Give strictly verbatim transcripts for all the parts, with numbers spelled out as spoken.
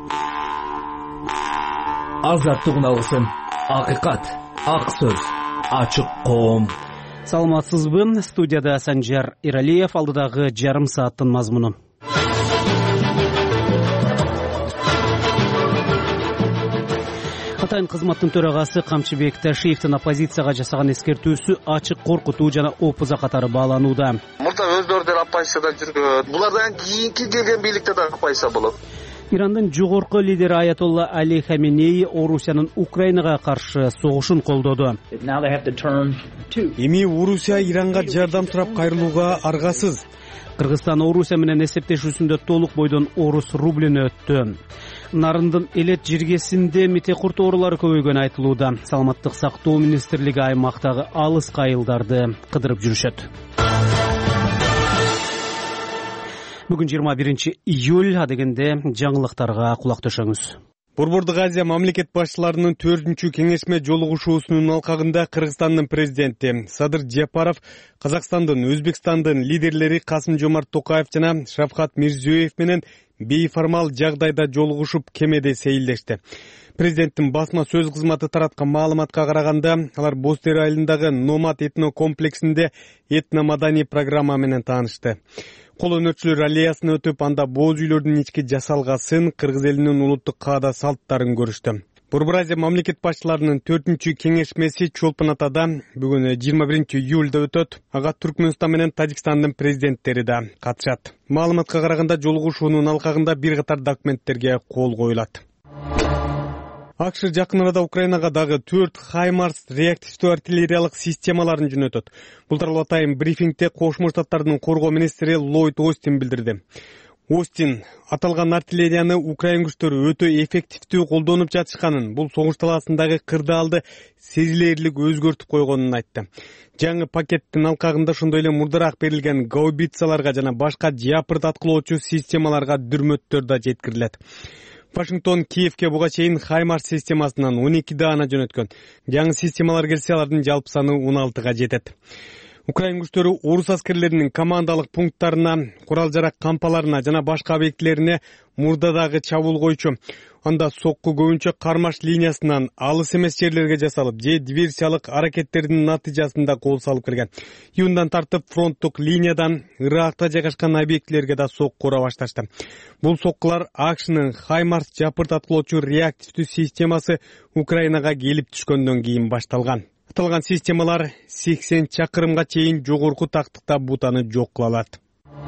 Азаттык алсын. Акыйкат, ак сөз, ачык коом. Саламатсызбы? Студияда Санжар Иралиев, алдыдагы жарым сааттын мазмуну. Атайын кызматтын төрагасы Камчыбек Ташиевдин оппозицияга жасаган эскертүүсү ачык коркутуу жана опуза катары бааланууда. Мурда өздөрү деле оппозицияда жүргөн. Булардан кийинки келген бийликте да оппозиция болот. Ирандын жогорку лидери Аятолла Али Хаминеи Орусиянын Украинага каршы согушун колдоду. Эми Орусия Иранга жардам сурап кайрылууга аргасыз. Кыргызстан Орусия менен эсептешүүсүндө толук бойдон орус рублини өттү. Нарындын элет жиргесинде мите курт оорулары көбөйгөнү айтылууда. Саламаттык сактоо министрлиги аймактагы алыс кайылдарды кыдырып жүрүшөт. Бүгүн жыйырма биринчи июль, адегенде жаңылыктарга кулак төшөңүз. Борбордук Азия мамлекет башчыларынын төртүнчү кеңешме жолугушуусунун алкагында Кыргызстандын президенти Садыр Жапаров Казакстандын, Өзбекстандын лидерлери Касым-Жомарт Токаев жана Шавкат Мирзиёев менен бейформал жагдайда жолугушуп кемеде сейилдешти. Президенттин басма сөз кызматы тараткан маалыматка караганда, алар Боз Тери айылындагы Номад этно комплексинде этно-маданий программа менен таанышты. Кол өнөрчүлөр аллеясын өтүп, анда боз үйлөрдүн ички жасалгасын, кыргыз элинин улуттук каада салттарын көрүштү. Борбор Азия мамлекет башчыларынын төртүнчү кеңешмеси Чолпон Атада бүгүн жыйырма биринчи июлда өтөт. Ага Түркмөнстан менен Тажикстандын президенттери да катышат. Маалыматка караганда жолугушуунун алкагында бир катар документтерге кол коюлат. АКШ жакын арада Украинага дагы төрт Хаймарс реактивдүү артиллериялык системаларын жөнөтөт. Бул тууралуу атайын брифингде Кошмо Штаттардын коргоо министри Ллойд Остин билдирди. Остин аталган артиллерияны Украин күчтөрү өтө эффективдүү колдонуп жатышканын, бул согуш талаасындагы кырдаалды сезилерлик өзгөртүп койгонун айтты. Жаңы пакеттин алкагында ошондой эле мурдараак берилген гаубицаларга жана башка жапырт аткылоочу системаларга дүрмөттөр да жеткирилет. Вашингтон Киевке буга чейин Хаймарс системасынан он эки даана жөнөткөн. Жаңы системалар келсе, алардын жалпы саны он алтыга жетет. Украин күчтөрү орус аскерлеринин командалык пункттарына, курал-жарак кампаларына жана башка объектилерине мурдадагы чабуул койчу. Анда сокку көбүнчө кармаш линиясынан алыс эмес жерлерге жасалып, же диверсиялык аракеттердин натыйжасында кол салып келген. Июндан тартып фронттук линиядан Иракта жайгашкан объектилерге да сокку ура башташты. Бул соккулар АКШнын Хаймарс жапырт аткылоочу реактивдүү системасы Украинага келип түшкөндөн кийин башталган. Аталган системалар сексен чакырымга чейин жогорку тактыкта бутаны жок кыла алат.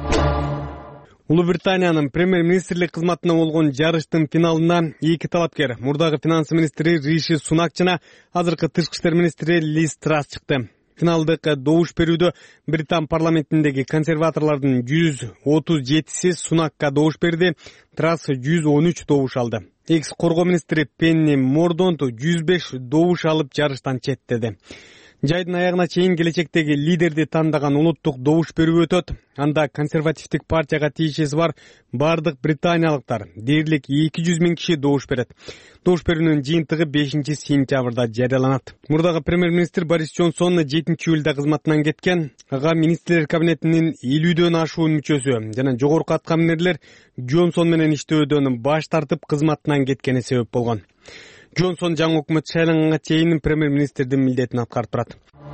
Улуу Британиянын премьер-министрлик кызматына болгон жарыштын финалына эки талапкер, мурдагы финанс министри Риши Сунак жана азыркы тышкы иштер министри Лиз Трасс чыкты. Финалдык добуш берүүдө Британ парламентиндеги консерваторлордун жүз отуз жетиси Сунакка добуш берди, Трасс жүз он үч добуш алды. Экс коргоо министри Пенни Мордонт жүз беш добуш алып жарыштан четтеди. Жайдын аягына чейин келечектеги лидерди тандаган улуттук добуш берүү өтөт. Анда консервативдик партияга тиешеси бар бардык британиялыктар дээрлик эки жүз миң киши добуш берет. Добуш берүүнүн жыйынтыгы бешинчи сентябрда жарыяланат. Мурдагы премьер-министр Борис Джонсон жетинчи июлда кызматынан кеткен. Ага министрлер кабинетинин элүүдөн ашуун мүчөсү жана жогорку аткаминерлер Джонсон менен иштөөдөн баш тартып кызматынан кеткени себеп болгон. Джонсон жаңы өкмөт шайланганга чейин премьер-министрдин милдетин аткарып турат.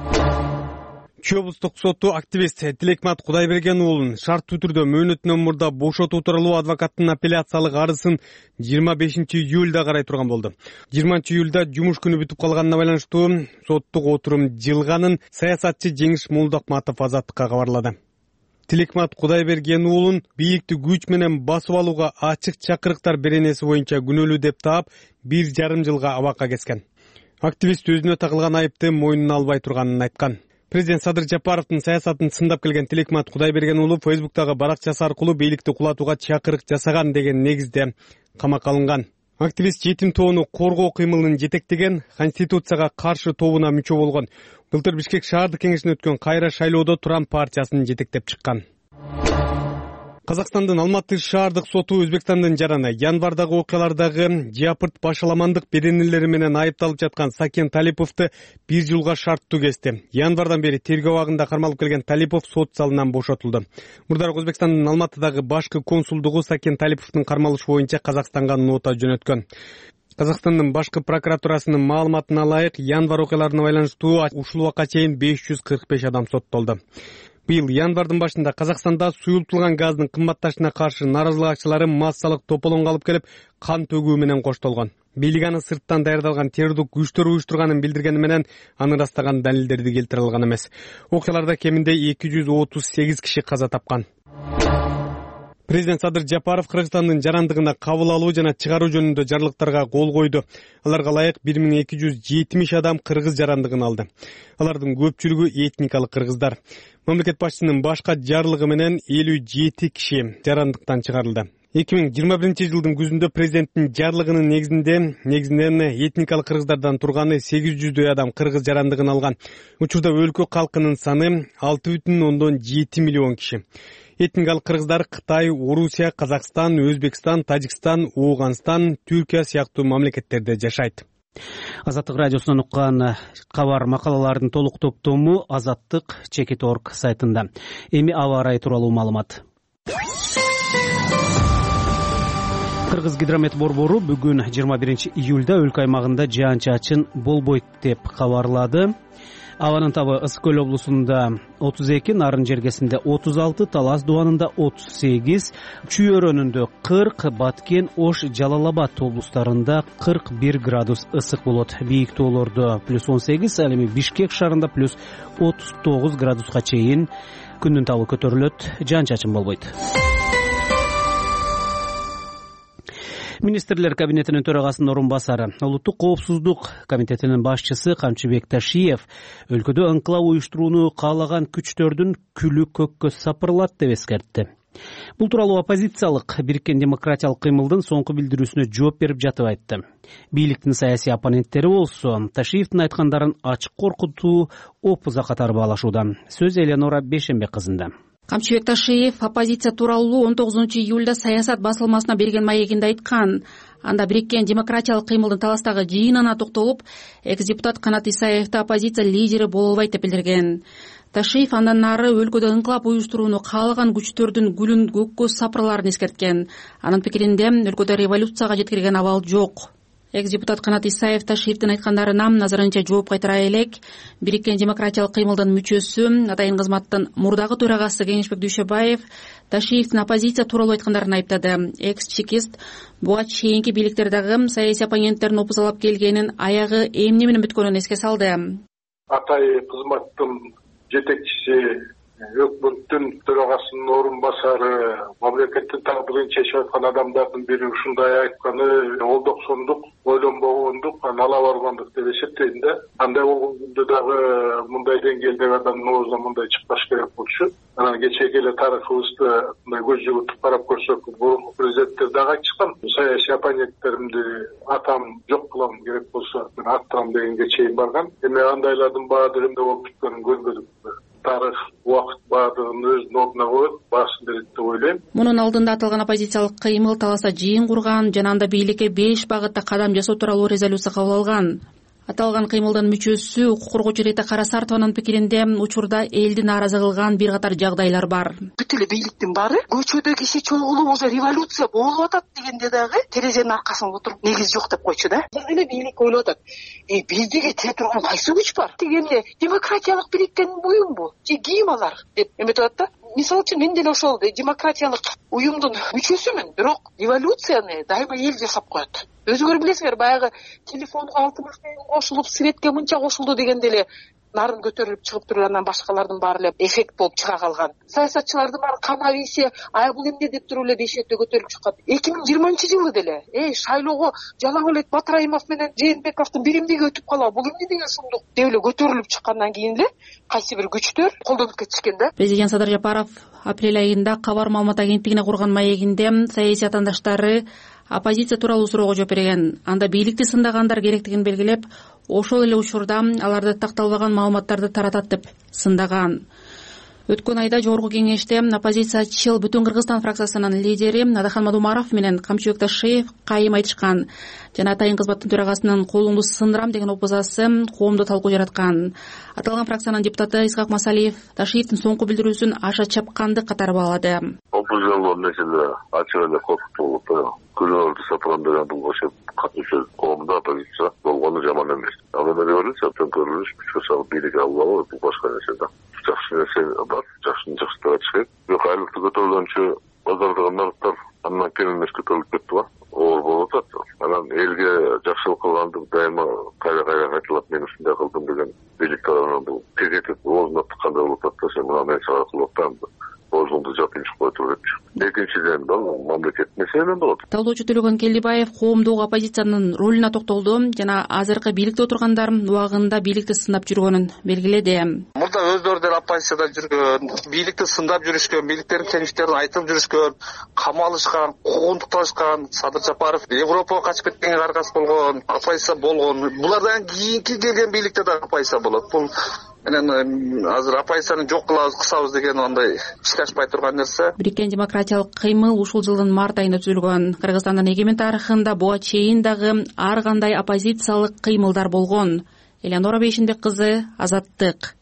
Чүй облустук соту активист Тилекмат Кудайберген уулун шарттуу түрдө мөөнөтүнөн мурда бошотуу тууралуу адвокаттын апелляциялык арызын жыйырма бешинчи июлда карай турган болду. жыйырманчы июлда жумуш күнү бүтүп калганына байланыштуу соттук отурум жылганын саясатчы Жеңиш Молдокматов Азаттыкка кабарлады. Тилекмат Кудайберген уулун бийликти күч менен басып алууга ачык чакырыктар беренеси боюнча күнөөлүү деп таап, бир жарым жылга абакка kesкен. Активист өзүнө тагылган айыпты мойнуна албай турганын айткан. Президент Садыр Жапаровдун саясатын сындап келген Тилекмат Кудайберген уулу Фейсбуктагы баракчасы аркылуу бийликти кулатууга чакырык жасаган деген негизде камакка алынган. Активист жетим тоону коргоо кыймылын жетектеген, Конституцияга каршы тобуна мүчө болгон. Былтыр Бишкек шаардык кеңешинде өткөн кайра шайлоодо Туран партиясын жетектеп чыккан. Казакстандын Алматы шаардык соту Өзбекстандын жараны январдагы окуялардагы жапырт башаламандык беренелери менен айыпталып жаткан Сакен Талиповду бир жылга шарттуу кести. Январдан бери тергөө абагында кармалып келген Талипов сот залынан бошотулду. Мурдарок Өзбекстандын Алматыдагы башкы консулдугу Сакен Талиповдун кармалышы боюнча Казакстанга нота жөнөткөн. Казакстандын башкы прокуратурасынын маалыматына ылайык, январ окуяларына байланыштуу ушул убакка чейин беш жүз кырк беш адам соттолду. Быйыл январдын башында Казакстанда суюлтулган газдын кымбатташына каршы нааразылык акчылары массалык тополоңго алып келип, кан төгүү менен коштолгон. Бийлик аны сырттан даярдалган террордук күчтөр уюштурганын билдиргени менен аны ырастаган далилдерди келтире алган эмес. Окуяларда кеминде эки жүз отуз сегиз киши каза тапкан. Президент Садыр Жапаров Кыргызстандын жарандыгына кабыл алуу жана чыгаруу жөнүндө жарлыктарга кол койду. Аларга ылайык бир миң эки жүз жетимиш адам кыргыз жарандыгын алды. Алардын көпчүлүгү этникалык кыргыздар. Мамлекет башчысынын башка жарлыгы менен элүү жети киши жарандыктан чыгарылды. эки миң жыйырма биринчи жылдын күзүндө президенттин жарлыгынын негизинде негизинен этникалык кыргыздардан турганы сегиз жүздөй адам кыргыз жарандыгын алган. Учурда өлкө калкынын саны алты бүтүн ондон жети миллион киши. Этникалык кыргыздар Кытай, Орусия, Казакстан, Өзбекстан, Тажикстан, Ооганстан, Түркия сыяктуу мамлекеттерде жашайт. Азаттык радиосунан уккан кабар макалалардын толук топтому азаттык чекит точка орг сайтында. Эми аба ырайы тууралуу маалымат. Кыргыз гидромет борбору бүгүн жыйырма биринчи июлда өлкө аймагында жаан-чачын болбойт деп кабарлады. Абанын табы Ысык көл облусунда отуз эки, Нарын жергесинде отуз алты, Талас дубанында отуз сегиз, Чүй өрөөнүндө кырк, Баткен, Ош, Жалал Абад облустарында кырк бир градус ысык болот. Бийик тоолордо плюс он сегиз, ал эми Бишкек шаарында плюс отуз тогуз градуска чейин күндүн табы көтөрүлөт, жаан-чачын болбойт. Министрлер кабинетинин төрагасынын орун басары, Улуттук коопсуздук комитетинин башчысы Камчыбек Ташиев өлкөдө ыңкылап уюштурууну каалаган күчтөрдүн күлү көккө сапырылат деп эскертти. Бул тууралуу оппозициялык Бириккен демократиялык кыймылдын соңку билдирүүсүнө жооп берип жатып айтты. Бийликтин саясий оппоненттери болсо Ташиевдин айткандарын ачык коркутуу опуза катары баалашууда. Сөз Эленора Бешенбек кызында. Камчыбек Ташиев оппозиция тууралуу он тогузунчу июлда саясат басылмасына берген маегинде айткан. Анда Бириккен демократиялык кыймылдын Таластагы жыйынына токтолуп, экс-депутат Канат Исаевди оппозиция лидери боло албайт деп билдирген. Ташиев андан нары өлкөдө ыңкылап уюштурууну каалаган күчтөрдүн гүлүн көккө сапырыларын эскерткен. Анын пикиринде өлкөдө революцияга жеткирген абал жок. Экс-депутат Канат Исаев Ташиевдин айткандарына назарынча жооп кайтара элек. Бириккен демократиялык кыймылдын мүчөсү, атайын кызматтын мурдагы төрагасы Кеңешбек Дүйшөбаев Ташиевдин оппозиция тууралуу айткандарын айыптады. Экс-чекист буга чейинки бийликтер дагы саясий оппоненттерин опузалап келгенин, аягы эмне менен бүткөнүн эске салды. Атайын кызматтын жетекчиси, өкмөттүн төрагасынын орун басары, мамлекеттин тагдырын чечип аткан адамдардын бири ушундай айтканы олдоксондук, ойлонбогондук, ала баргандык деп эсептейм да. Андай болгон күндө дагы мындай деңгээлдеги адамдын оозунан мындай чыкпаш керек болчу. Анан кечеги эле тарыхыбызды мындай көз жүгүртүп карап көрсөк, мурунку президенттер дагы айтышкан, саясий оппоненттеримди атам жок кылам, керек болсо мен аттырам дегенге чейин барган. Эми андайлардын баардыгы эмне болуп бүткөнүн көрбөдүк. Тарых, убакыт баардыгын өзүнүн ордуна коет, баасын берет деп ойлойм. Мунун алдында аталган оппозициялык кыймыл Таласа жыйын курган жана анда бийликке беш багытта кадам жасоо тууралуу резолюция кабыл алган. Аталган кыймылдын мүчөсү укук коргоочу Рита Карасартованын пикиринде учурда элди нааразы кылган бир катар жагдайлар бар. Бүт эле бийликтин баары көчөдө киши чогулуп уже революция болуп атат дегенде дагы терезенин аркасында отуруп негиз жок деп койчу да. Дагы эле бийлик ойлоп атат. Э бизди кетире турган кайсы күч бар? Дегенде демократиялык бириккен уюм бул. Же ким алар деп эметип атат да. Мисалы үчүн мен деле ошол демократиялык уюмдун мүчөсүмүн, бирок революцияны дайыма эл жасап коет. Өзүңөр билесиңер, баягы телефонго алтымыш миң кошулуп, светке мынча кошулду дегенде эле нарын көтөрүлүп чыгып туруп, анан башкалардын баары эле эффект болуп чыга калган. Саясатчылардын баары кана ийсе, ай бул эмне деп туруп эле бешетте көтөрүлүп чыккан. эки миң жыйырманчы жылы деле, эй, шайлоого жалаң эле Батырайымов менен Жээнбековдун бир эмнеге өтүп калабы, бул эмне деген шундук деп эле көтөрүлүп чыккандан кийин эле кайсы бир күчтөр колдонуп кетишкен да. Президент Садыр Жапаров апрель айында кабар маалымат агенттигине курган маегинде саясий атаандаштары оппозиция тууралуу суроого жооп берген. Анда бийликти сындагандар керектигин белгилеп, ошол эле учурда аларды такталбаган маалыматтарды таратат деп сындаган. Өткөн айда жогорку кеңеште оппозициячыл Бүтүн Кыргызстан фракциясынын лидери Надахан Мадумаров менен Камчыбек Ташиев кайым айтышкан жана Атайын кызматтын төрагасынын колуңду сындырам деген опозасы коомдо талкуу жараткан. Аталган фракциянын депутаты Исхак Масалиев Ташиевдин соңку билдирүүсүн аша чапкандык катары баалады. Оппозициялуу нерселер ачык эле коркутулуп, күнөөлдү сапырандырган бул ошо катышуу коомдо оппозиция болгону жаман эмес. Ал эми революция төңкөрүлүш күчкө салып бийлик албагы бул башка нерсе да. Жакшы нерсе бар, жакшыны жакшытыра чыгат. Бирок айлыкты көтөрүлгөнчө базардагы нарыктар андан кем эмес көтөрүлүп кетти ба? Оор болуп атат. Анан элге жакшылык кылганды дайыма кайра кайра кайталап мен ушундай кылдым деген бийлик тарабынан бул тегетип оозуна тыккандай болуп атат да, сен мына мен сага кылып атам. Оозуңду жапып кое турат. Экинчиден бул мамлекет маселе болот. Талоочу Төлөгөн Келдибаев коомдогу оппозициянын ролуна токтолду жана азыркы бийликте отургандар убагында бийликти сындап жүргөнүн белгиледи. Мурда өздөрү деле оппозицияда жүргөн, бийликти сындап жүрүшкөн, бийликтердин кемчиликтерин айтып жүрүшкөн, камалышкан, куугунтукташкан, Садыр Жапаров Европага качып кеткенге аргасы болгон, оппозиция болгон. Булардан кийинки келген бийликте да оппозиция болот. Бул менен азыр оппозицияны жок кылабыз, кысабыз деген андай ишке ашпай турган нерсе. Бириккен демократиялык кыймыл ушул жылдын март айында түзүлгөн. Кыргызстандын эгемен тарыхында буга чейин дагы ар кандай оппозициялык кыймылдар болгон. Элеонора Бейшинбек кызы, Азаттык.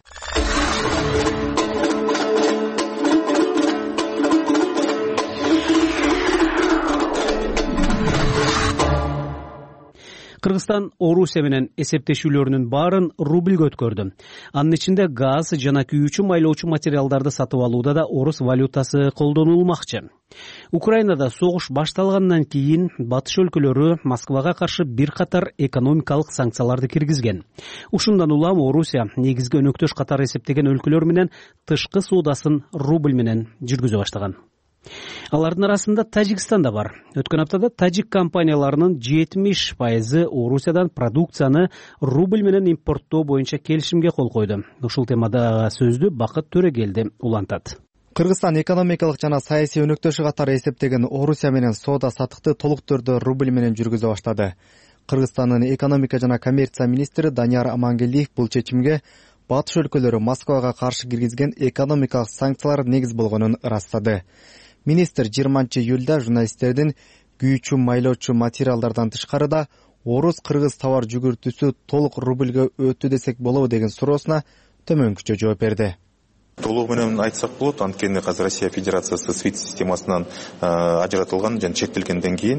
Кыргызстан Орусия менен эсептешүүлөрүнүн баарын рубльгө өткөрдү. Анын ичинде газ жана күйүүчү майлоочу материалдарды сатып алууда да орус валютасы колдонулмакчы. Украинада согуш башталгандан кийин батыш өлкөлөрү Москвага каршы бир катар экономикалык санкцияларды киргизген. Ушундан улам Орусия негизги өнөктөш катары эсептеген өлкөлөр менен тышкы соодасын рубль менен жүргүзө баштаган. Алардын арасында Тажикстан да бар. Өткөн аптада тажик компанияларынын жетимиш пайызы Орусиядан продукцияны рубль менен импорттоо боюнча келишимге кол койду. Ушул темада сөздү Бакыт Төрөгелди улантат. Кыргызстан экономикалык жана саясий өнөктөшү катары эсептеген Орусия менен соода саттыкты толук түрдө рубль менен жүргүзө баштады. Кыргызстандын экономика жана коммерция министри Данияр Амангелдиев бул чечимге батыш өлкөлөрү Москвага каршы киргизген экономикалык санкциялар негиз болгонун ырастады. Министр жыйырманчы июлда журналисттердин күйүүчү майлоочу материалдардан тышкары да орус-кыргыз товар жүгүртүүсү толук рубльгө өттү десек болобу деген суроосуна төмөнкүчө жооп берди. Толугу менен айтсак болот, анткени азыр Россия Федерациясы свифт системасынан ажыратылган жана чектелгенден кийин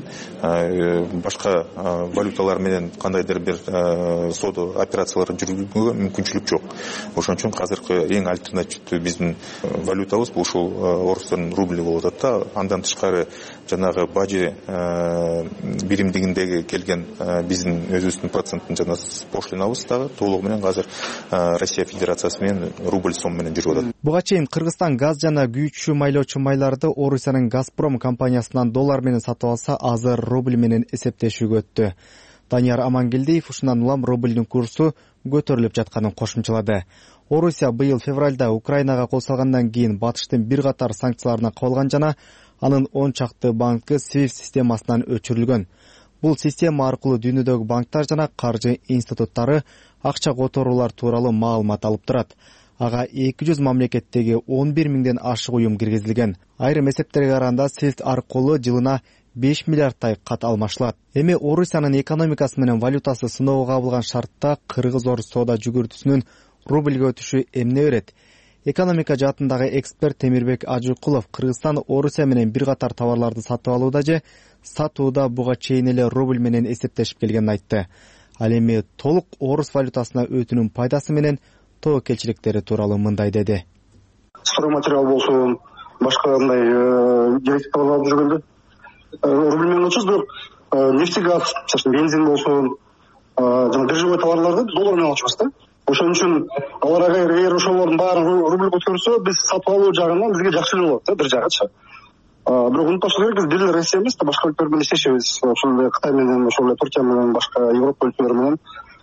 башка валюталар менен кандайдыр бир соода операцияларын жүргүзүүгө мүмкүнчүлүк жок. Ошон үчүн азыркы эң альтернативдүү биздин валютабыз бул ушул орустун рубли болуп атат да. Андан тышкары жанагы бажи биримдигиндеги келген биздин өзүбүздүн проценттин жана пошлинабыз дагы толугу менен азыр Россия Федерациясы менен рубль сом менен жүрүп атат. Буга чейин Кыргызстан газ жана күйүүчү майлоочу майларды Орусиянын Газпром компаниясынан доллар менен сатып алса, азыр рубль менен эсептешүүгө өттү. Данияр Амангелдиев ушундан улам рубльдин курсу көтөрүлүп жатканын кошумчалады. Орусия быйыл февралда Украинага кол салгандан кийин батыштын бир катар санкцияларына кабылган жана анын он чакты банкы свифт системасынан өчүрүлгөн. Бул система аркылуу дүйнөдөгү банктар жана каржы институттары акча которуулар тууралуу маалымат алып турат. Ага эки жүз мамлекеттеги он бир миңден ашык уюм киргизилген. Айрым эсептерге караганда свифт аркылуу жылына беш миллиардтай кат алмашылат. Эми Орусиянын экономикасы менен валютасы сыноого кабылган шартта кыргыз-орус соода жүгүртүүсүнүн рубльгө өтүшү эмне берет? Экономика жаатындагы эксперт Темирбек Ажыкулов Кыргызстан Орусия менен бир катар товарларды сатып алууда же сатууда буга чейин эле рубль менен эсептешип келгенин айтты. Ал эми толук орус валютасына өтүүнүн пайдасы менен тобокелчиликтери тууралуу мындай деди. Стройматериал болсун, башка кандай керектүү товарларды жүргөндө рубль менен өтөбүз, бирок нефтегаз, бензин болсун, жана биржевой товарларды доллар менен алчубуз да. Ошон үчүн алар эгер ошолордун баарын рубльге өткөрсө, биз сатып алуу жагынан бизге жакшы болот да, бир жагычы. Бирок унутпашыбыз керек, биз бир эле Россия эмес да, башка өлкөлөр менен иштешебиз. Ошол эле Кытай менен, ошол эле Туркия менен, башка Европа өлкөлөрү менен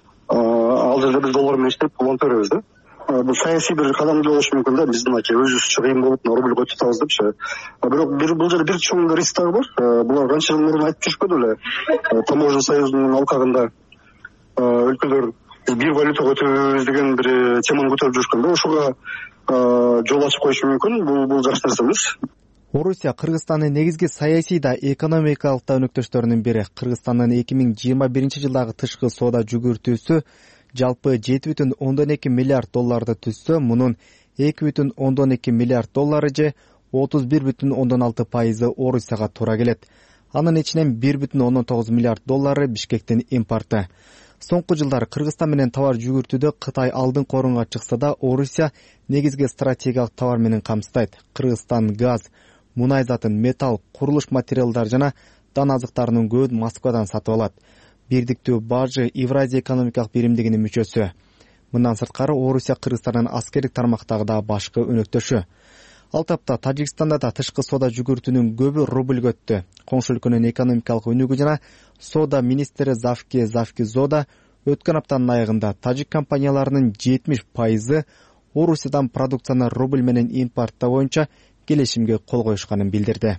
ал жерде биз доллар менен иштеп уланта беребиз да. Бул саясий бир кадам болушу мүмкүн да, биздин аке өзүбүзчө кыйын болуп рубльге өтүп атабыз депчи. Бирок бир бул жерде бир чоң риск дагы бар. Булар канча жыл мурун айтып жүрүшпөдү эле. Таможня союзунун алкагында өлкөлөр бир валютага өтөбүз деген бир теманы көтөрүп жүрүшкөн да, ошого жол ачып коюшу мүмкүн. Бул бул жакшы нерсе эмес. Орусия Кыргызстандын негизги саясий да экономикалык да өнөктөштөрүнүн бири. Кыргызстандын эки миң жыйырма биринчи жылдагы тышкы соода жүгүртүүсү жалпы жети бүтүн ондон эки миллиард долларды түзсө, мунун эки бүтүн ондон эки миллиард доллары же отуз бир бүтүн ондон алты пайызы Орусияга туура келет. Анын ичинен бир бүтүн ондон тогуз миллиард доллары Бишкектин импорты. Соңку жылдары Кыргызстан менен товар жүгүртүүдө Кытай алдыңкы орунга чыкса да, Орусия негизги стратегиялык товар менен камсыздайт. Кыргызстан газ, мунай затын, металл, курулуш материалдар жана дан азыктарынын көбүн Москвадан сатып алат. Бирдиктүү бажы Евразия экономикалык биримдигинин мүчөсү. Мындан сырткары Орусия Кыргызстандын аскердик тармактагы да башкы өнөктөшү. Ал тапта Тажикстанда да тышкы соода жүгүртүүнүн көбү рубльгө өттү. Коңшу өлкөнүн экономикалык өнүгүү жана соода министри Завки Завкизода өткөн аптанын аягында тажик компанияларынын жетимиш пайызы Орусиядан продукцияны рубль менен импорттоо боюнча келишимге кол коюшканын билдирди.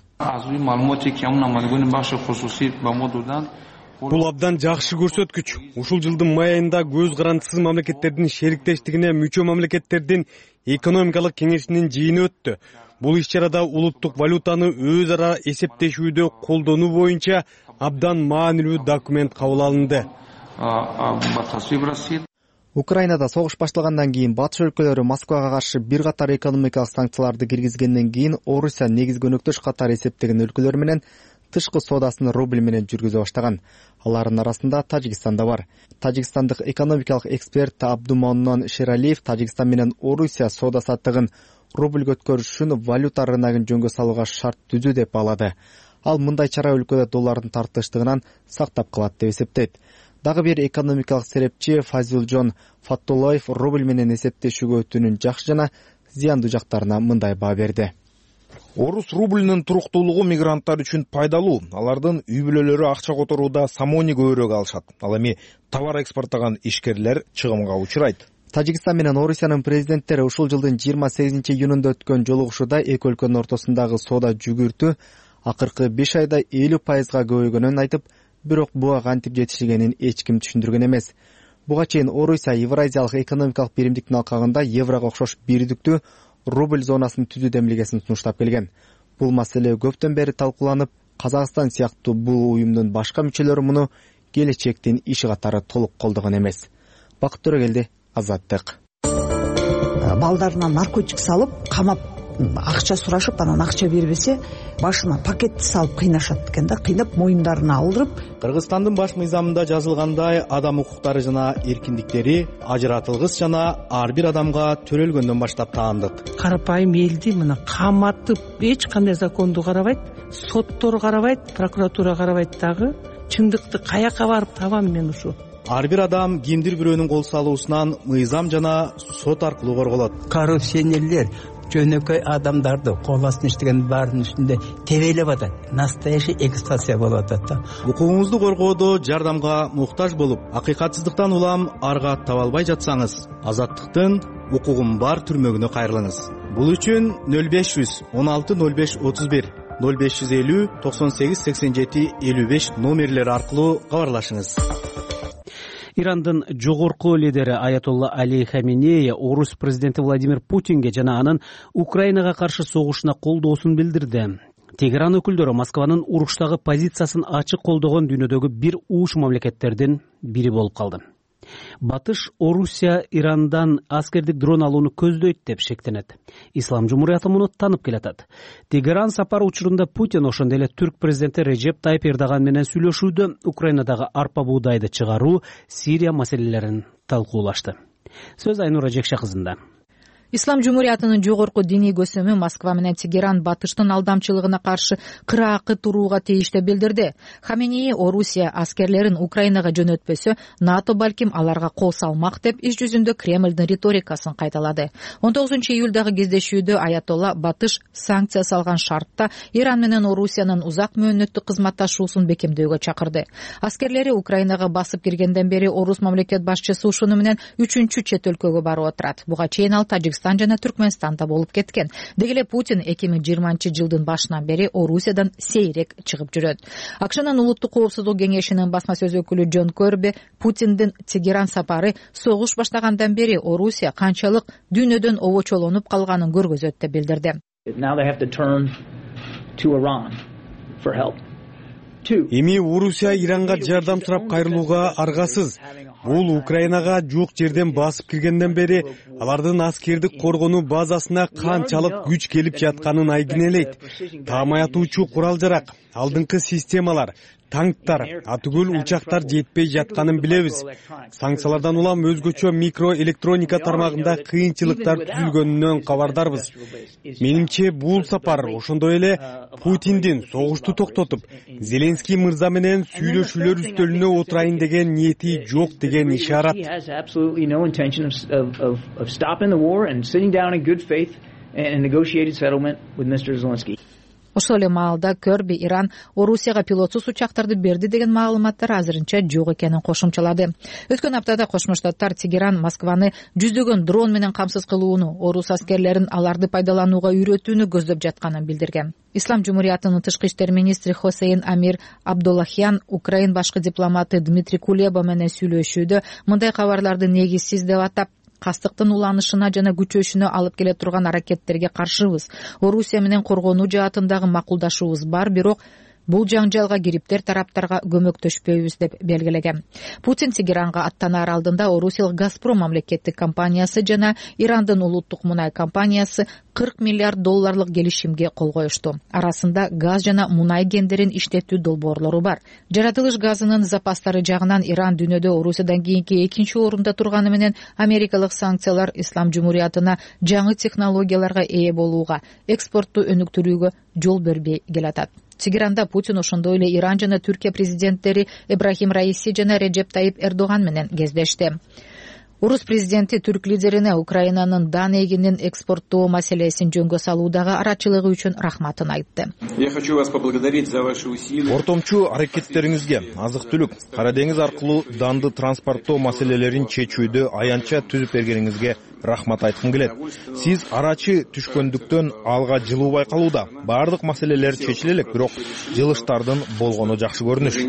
Бул абдан жакшы көрсөткүч. Ушул жылдын май айында көз карандысыз мамлекеттердин шериктештигине мүчө мамлекеттердин экономикалык кеңешинин жыйыны өттү. Бул иш-чарада улуттук валютаны өз ара эсептешүүдө колдонуу боюнча абдан маанилүү документ кабыл алынды. Украинада согуш башталгандан кийин батыш өлкөлөрү Москвага каршы бир катар экономикалык санкцияларды киргизгенден кийин Орусия негизги өнөктөш катары эсептеген өлкөлөр менен тышкы соодасын рубль менен жүргүзө баштаган. Алардын арасында Тажикстан да бар. Тажикстандык экономикалык эксперт Абдумоннон Шералиев Тажикстан менен Орусия соода саттыгын рубльгө өткөрүш үчүн валюта рыногун жөнгө салууга шарт түзүү деп баалады. Ал мындай чара өлкөдө доллардын тартыштыгынан сактап калат деп эсептейт. Дагы бир экономикалык серепчи Фазилжон Фаттулаев рубль менен эсептешүүгө өтүүнүн жакшы жана зыяндуу жактарына мындай баа берди. Орус рубльнин туруктуулугу мигранттар үчүн пайдалуу. Алардын үй бүлөлөрү акча которууда самони көбүрөөк алышат. Ал эми товар экспорттогон ишкерлер чыгымга учурайт. Тажикстан менен Орусиянын президенттери ушул жылдын жыйырма сегизинчи июнунда өткөн жолугушууда эки өлкөнүн ортосундагы соода жүгүртүү акыркы беш айда элүү пайызга көбөйгөнүн айтып, бирок буга кантип жетишилгенин эч ким түшүндүргөн эмес. Буга чейин Орусия Евразиялык экономикалык биримдиктин алкагында еврого окшош бирдиктүү рубль зонасын түзүү демилгесин сунуштап келген. Бул маселе көптөн бери талкууланып, Казакстан сыяктуу бул уюмдун башка мүчөлөрү муну келечектин иши катары толук колдогон эмес. Бакыт Төрөгелди, Азаттык. Балдарына наркотик салып, камап, акча сурашып, анан акча бербесе, башына пакетти салып кыйнашат экен да, кыйнап моюндарына алдырып. Кыргызстандын баш мыйзамында жазылгандай, адам укуктары жана эркиндиктери ажыратылгыс жана ар бир адамга төрөлгөндөн баштап таандык. Карапайым элди мына каматып, эч кандай законду карабайт, соттор карабайт, прокуратура карабайт дагы. Чындыкты каяка барып табам мен ушу? Ар бир адам кимдир бирөөнүн кол салуусунан мыйзам жана сот аркылуу корголот. Коррупционерлер жөнөкөй адамдарды кол астына иштеген баарынын үстүндө тебелеп атат. Настоящий эксплуатация болуп атат. Укугуңузду коргоодо жардамга муктаж болуп, акыйкатсыздыктан улам арга таба албай жатсаңыз, Азаттыктын укугум бар түрмөгүнө кайрылыңыз. Бул үчүн нөл беш жүз он алты нөл беш отуз бир, нөл беш жүз элүү токсон сегиз сексен жети элүү беш номерлери аркылуу кабарлашыңыз. Ирандын жогорку лидери Аятолла Али Хаменеи Орус президенти Владимир Путинге жана анын Украинага каршы согушуна колдоосун билдирди. Тегеран өкүлдөрү Москванын уруштагы позициясын ачык колдогон дүйнөдөгү бир уч мамлекеттердин бири болуп калды. Батыш Орусия Ирандан аскердик дрон алууну көздөйт деп шектенет. Ислам Жумурияты муну танып келатат. Тегеран сапар учурунда Путин ошондой эле түрк президенти Режеп Тайып Эрдоган менен сүйлөшүүдө Украинадагы арпа буудайды чыгаруу, Сирия маселелерин талкуулашты. Сөз Айнура Жекше кызында. Ислам Жумуриятынын жогорку диний көсөмү Москва менен Тегеран батыштын алдамчылыгына каршы кыраакы турууга тийиштүү билдирди. Хаменеи Орусия аскерлерин Украинага жөнөтпөсө, НАТО балким аларга кол салмак деп иш жүзүндө Кремлдин риторикасын кайталады. он тогузунчу июлдагы кездешүүдө Аятолла батыш санкция салган шартта Иран менен Орусиянын узак мөөнөттүк кызматташуусун бекемдөөгө чакырды. Аскерлери Украинага басып киргенден бери Орус мамлекет башчысы ушуну менен үчүнчү чет өлкөгө барып отурат. Буга чейин ал Тажикстан Кыргызстан жана Түркмөнстанда болуп кеткен. Деги эле Путин эки миң жыйырманчы жылдын башынан бери Орусиядан сейрек чыгып жүрөт. АКШнын улуттук коопсуздук кеңешинин басма сөз өкүлү Джон Көрби Путиндин Тегеран сапары согуш баштагандан бери Орусия канчалык дүйнөдөн обочолонуп калганын көргөзөт деп билдирди. Эми Орусия Иранга жардам сурап кайрылууга аргасыз. Бул Украинага жок жерден басып киргенден бери алардын аскердик коргонуу базасына канчалык күч келип жатканын айгинелейт. Таамай атуучу курал-жарак, алдыңкы системалар, танктар, атүгүл учактар жетпей жатканын билебиз. Санкциялардан улам өзгөчө микроэлектроника тармагында кыйынчылыктар түзүлгөнүнөн кабардарбыз. Менимче бул сапар ошондой эле Путиндин согушту токтотуп, Зеленский мырза менен сүйлөшүүлөр үстөлүнө отурайын деген ниети жок деген ишарат. Ошол эле маалда Көрби Иран Орусияга пилотсуз учактарды берди деген маалыматтар азырынча жок экенин кошумчалады. Өткөн аптада Кошмо Штаттар Тегеран Москваны жүздөгөн дрон менен камсыз кылууну, орус аскерлерин аларды пайдаланууга үйрөтүүнү көздөп жатканын билдирген. Ислам Жумуриятынын тышкы иштер министри Хосейн Амир Абдуллахян Украин башкы дипломаты Дмитрий Кулеба менен сүйлөшүүдө мындай кабарларды негизсиз деп атап, кастыктын уланышына жана күчөшүнө алып келе турган аракеттерге каршыбыз. Орусия менен коргонуу жаатындагы макулдашуубуз бар, бирок бул жаңжалга кириптер тараптарга көмөктөшпөйбүз деп белгилеген. Путин Тегеранга аттанаар алдында Орусиялык Газпром мамлекеттик компаниясы жана Ирандын улуттук мунай компаниясы кырк миллиард долларлык келишимге кол коюшту. Арасында газ жана мунай кендерин иштетүү долбоорлору бар. Жаратылыш газынын запастары жагынан Иран дүйнөдө Орусиядан кийинки экинчи орунда турганы менен Америкалык санкциялар Ислам Жумуриятына жаңы технологияларга ээ болууга, экспортту өнүктүрүүгө жол бербей келатат. Тегеранда Путин ошондой эле Иран жана Түркия президенттери Ибрахим Раиси жана Реджеп Таип Эрдоган менен кездешти. Орус президенти түрк лидерине Украинанын дан эгинин экспорттоо маселесин жөнгө салуудагы арачылыгы үчүн рахматын айтты. Я хочу вас поблагодарить за ваши усилия. Ортомчу аракеттериңизге, азык-түлүк, Кара деңиз аркылуу данды транспорттоо маселелерин чечүүдө аянтча түзүп бергениңизге рахмат айткым келет. Сиз арачы түшкөндүктөн алга жылуу байкалууда. Бардык маселелер чечиле элек, бирок жылыштардын болгону жакшы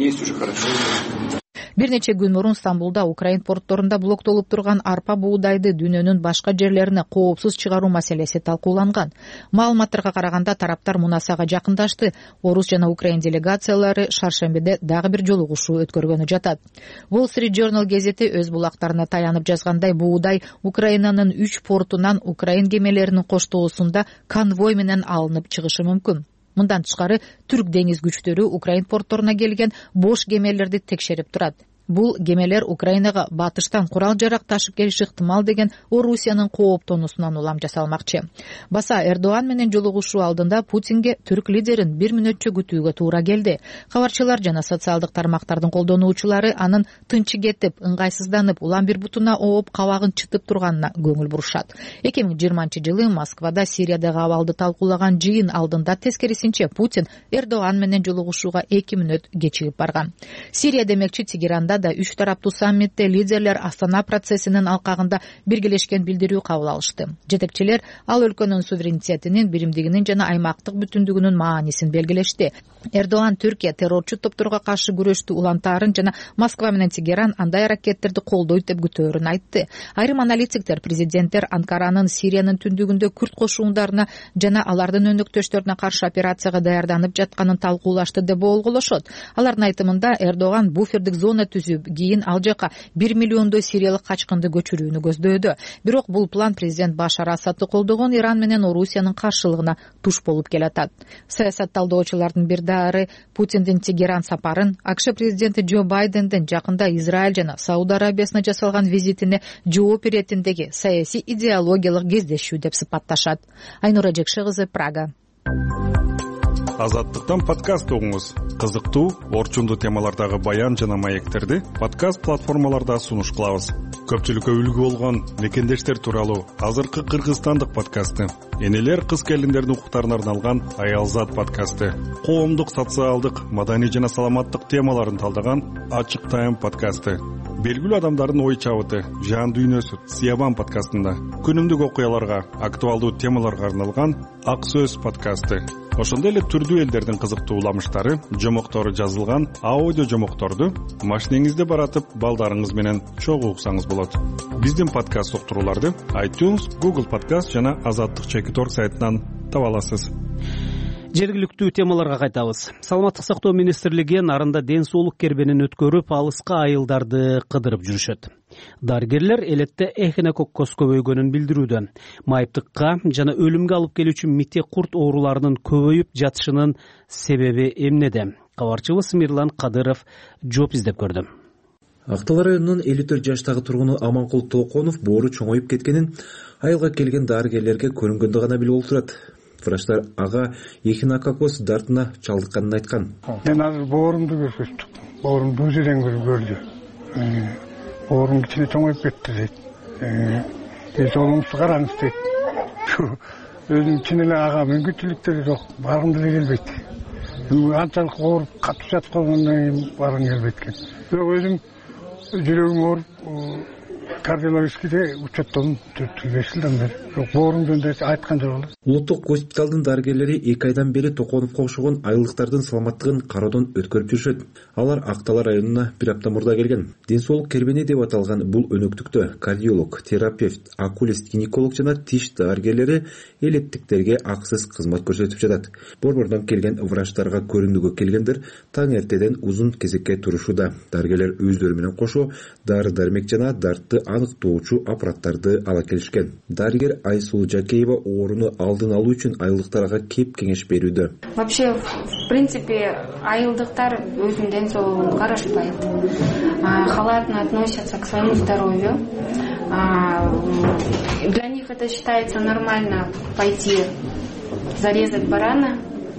көрүнүш. Бир нече күн мурун Стамбулда Украин портторунда блоктолуп турган арпа буудайды дүйнөнүн башка жерлерине коопсуз чыгаруу маселеси талкууланган. Маалыматтарга караганда тараптар Мунасага жакындашты. Орус жана Украин делегациялары шаршембиде дагы бир жолугушуу өткөргөнү жатат. Wall Street Journal гезити өз булактарына таянып жазгандай, буудай Украинанын үч портунан Украин кемелеринин коштоосунда конвой менен алынып чыгышы мүмкүн. Мындан тышкары түрк деңиз күчтөрү Украин портторуна келген бош кемелерди текшерип турат. Бул кемелер Украинага батыштан курал-жарак ташып келиши ыктымал деген Орусиянын кооптонуусунан улам жасалмакчы. Баса Эрдоган менен жолугушуу алдында Путинге түрк лидерин бир мүнөтчө күтүүгө туура келди. Кабарчылар жана социалдык тармактардын колдонуучулары анын тынчы кетип, ыңгайсызданып, улам бир бутуна ооп, кабагын чытып турганына көңүл бурушат. эки миң жыйырманчы жылы Москвада Сириядагы абалды талкуулаган жыйын алдында тескерисинче Путин Эрдоган менен жолугушууга эки мүнөт кечигип барган. Сирия демекчи Тегеранда да үч тараптуу саммитте лидерлер Астана процессинин алкагында биргелешкен билдирүү кабыл алышты. Жетекчилер ал өлкөнүн суверенитетинин, биримдигинин жана аймактык бүтүндүгүнүн маанисин белгилешти. Эрдоган Түркия террорчу топторго каршы күрөштү улантаарын жана Москва менен Тегеран андай аракеттерди колдойт деп күтөөрүн айтты. Айрым аналитиктер президенттер Анкаранын Сириянын түндүгүндө күрд кошундарына жана алардын өнөктөштөрүнө каршы операцияга даярданып жатканын талкуулашты деп болголошот. Алардын айтымында Эрдоган буфердик зона түзүп, кийин ал жака бир миллиондой сириялык качкынды көчүрүүнү көздөөдө. Бирок бул план президент Башар Асадты колдогон Иран менен Орусиянын каршылыгына туш болуп келатат. Саясат талдоочулардын бир дары Путиндин Тегеран сапарын АКШ президенти Джо Байдендин жакында Израиль жана Сауд Арабиясына жасалган визитине жооп беретиндеги саясий идеологиялык кездешүү деп сыпатташат. Айнура Жекше кызы, Прага. Азаттыктан подкаст угуңуз. Кызыктуу, орчундуу темалардагы баян жана маектерди подкаст платформаларда сунуш кылабыз. Көпчүлүккө үлгү болгон мекендештер тууралуу азыркы кыргызстандык подкасты, энелер кыз келиндердин укуктарына арналган Аялзат подкасты, коомдук, социалдык, маданий жана саламаттык темаларын талдаган Ачык Тайм подкасты, белгилүү адамдардын ой чабыты, жан дүйнөсү Сиябан подкастында күнүмдүк окуяларга, актуалдуу темаларга арналган Ак сөз подкасты. Ошондой эле түрдүү элдердин кызыктуу уламыштары, жомоктору жазылган аудио жомокторду машинеңизде баратып, балдарыңыз менен чогуу уксаңыз болот. Биздин подкаст уктурууларды iTunes, Google Podcast жана Азаттык чекит точка орг сайтынан таба аласыз. Жергиликтүү темаларга кайтабыз. Саламаттык сактоо министрлиги нарында ден соолук кербенин өткөрүп, алыска айылдарды кыдырып жүрүшөт. Дарыгерлер элетте эхинококкоз көбөйгөнүн билдирүүдө. Майыптыкка жана өлүмгө алып келүүчү мите курт ооруларынын көбөйүп жатышынын себеби эмнеде? Кабарчыбыз Мирлан Кадыров жооп издеп көрдү. Актал районунун элүү төрт жаштагы тургуну Аманкул Толконов боору чоңоюп кеткенин айылга келген дарыгерлерге көрүнгөндө гана білип болуп турат. Врачтар ага эхинококкоз дартына чалдыкканын айткан. Мен азыр боорумду көрсөттүм. Боорум бузеден көрдү. Боорум кичине чоңоюп кетти дейт. Эээ, жолуңузду караңыз дейт. Өзүм чын эле ага мүмкүнчүлүктөрү жок, баргым деле келбейт. Анчалык ооруп катып жаткандан кийин баргым келбейт экен. Бирок өзүм жүрөгүм ооруп кардиологическийде учеттом төрт беш жылдан бери. Жок, боорум жөнүндө айткан жок эле. Улуттук госпиталдын дарыгерлери эки айдан бери Токоновго окшогон айылдыктардын саламаттыгын кароодон өткөрүп жүрүшөт. Алар Актал районуна бир апта мурда келген. Ден соолук кербени деп аталган бул өнөктүктө кардиолог, терапевт, окулист, гинеколог жана тиш дарыгерлери элеттиктерге акысыз кызмат көрсөтүп жатат. Борбордон келген врачтарга көрүнүүгө келгендер таң эртеден узун кезекке турушууда. Дарыгерлер өздөрү менен кошо дары-дармек жана дартты аныктоочу аппараттарды ала келишкен. Дарыгер Айсулуу Жакеева ооруну алдын алуу үчүн айылдыктарга кеп кеңеш берүүдө. Вообще, в принципе, айылдыктар өзүнүн ден соолугун карашпайт. Халатно относятся к своему здоровью. Для них это считается нормально пойти зарезать барана,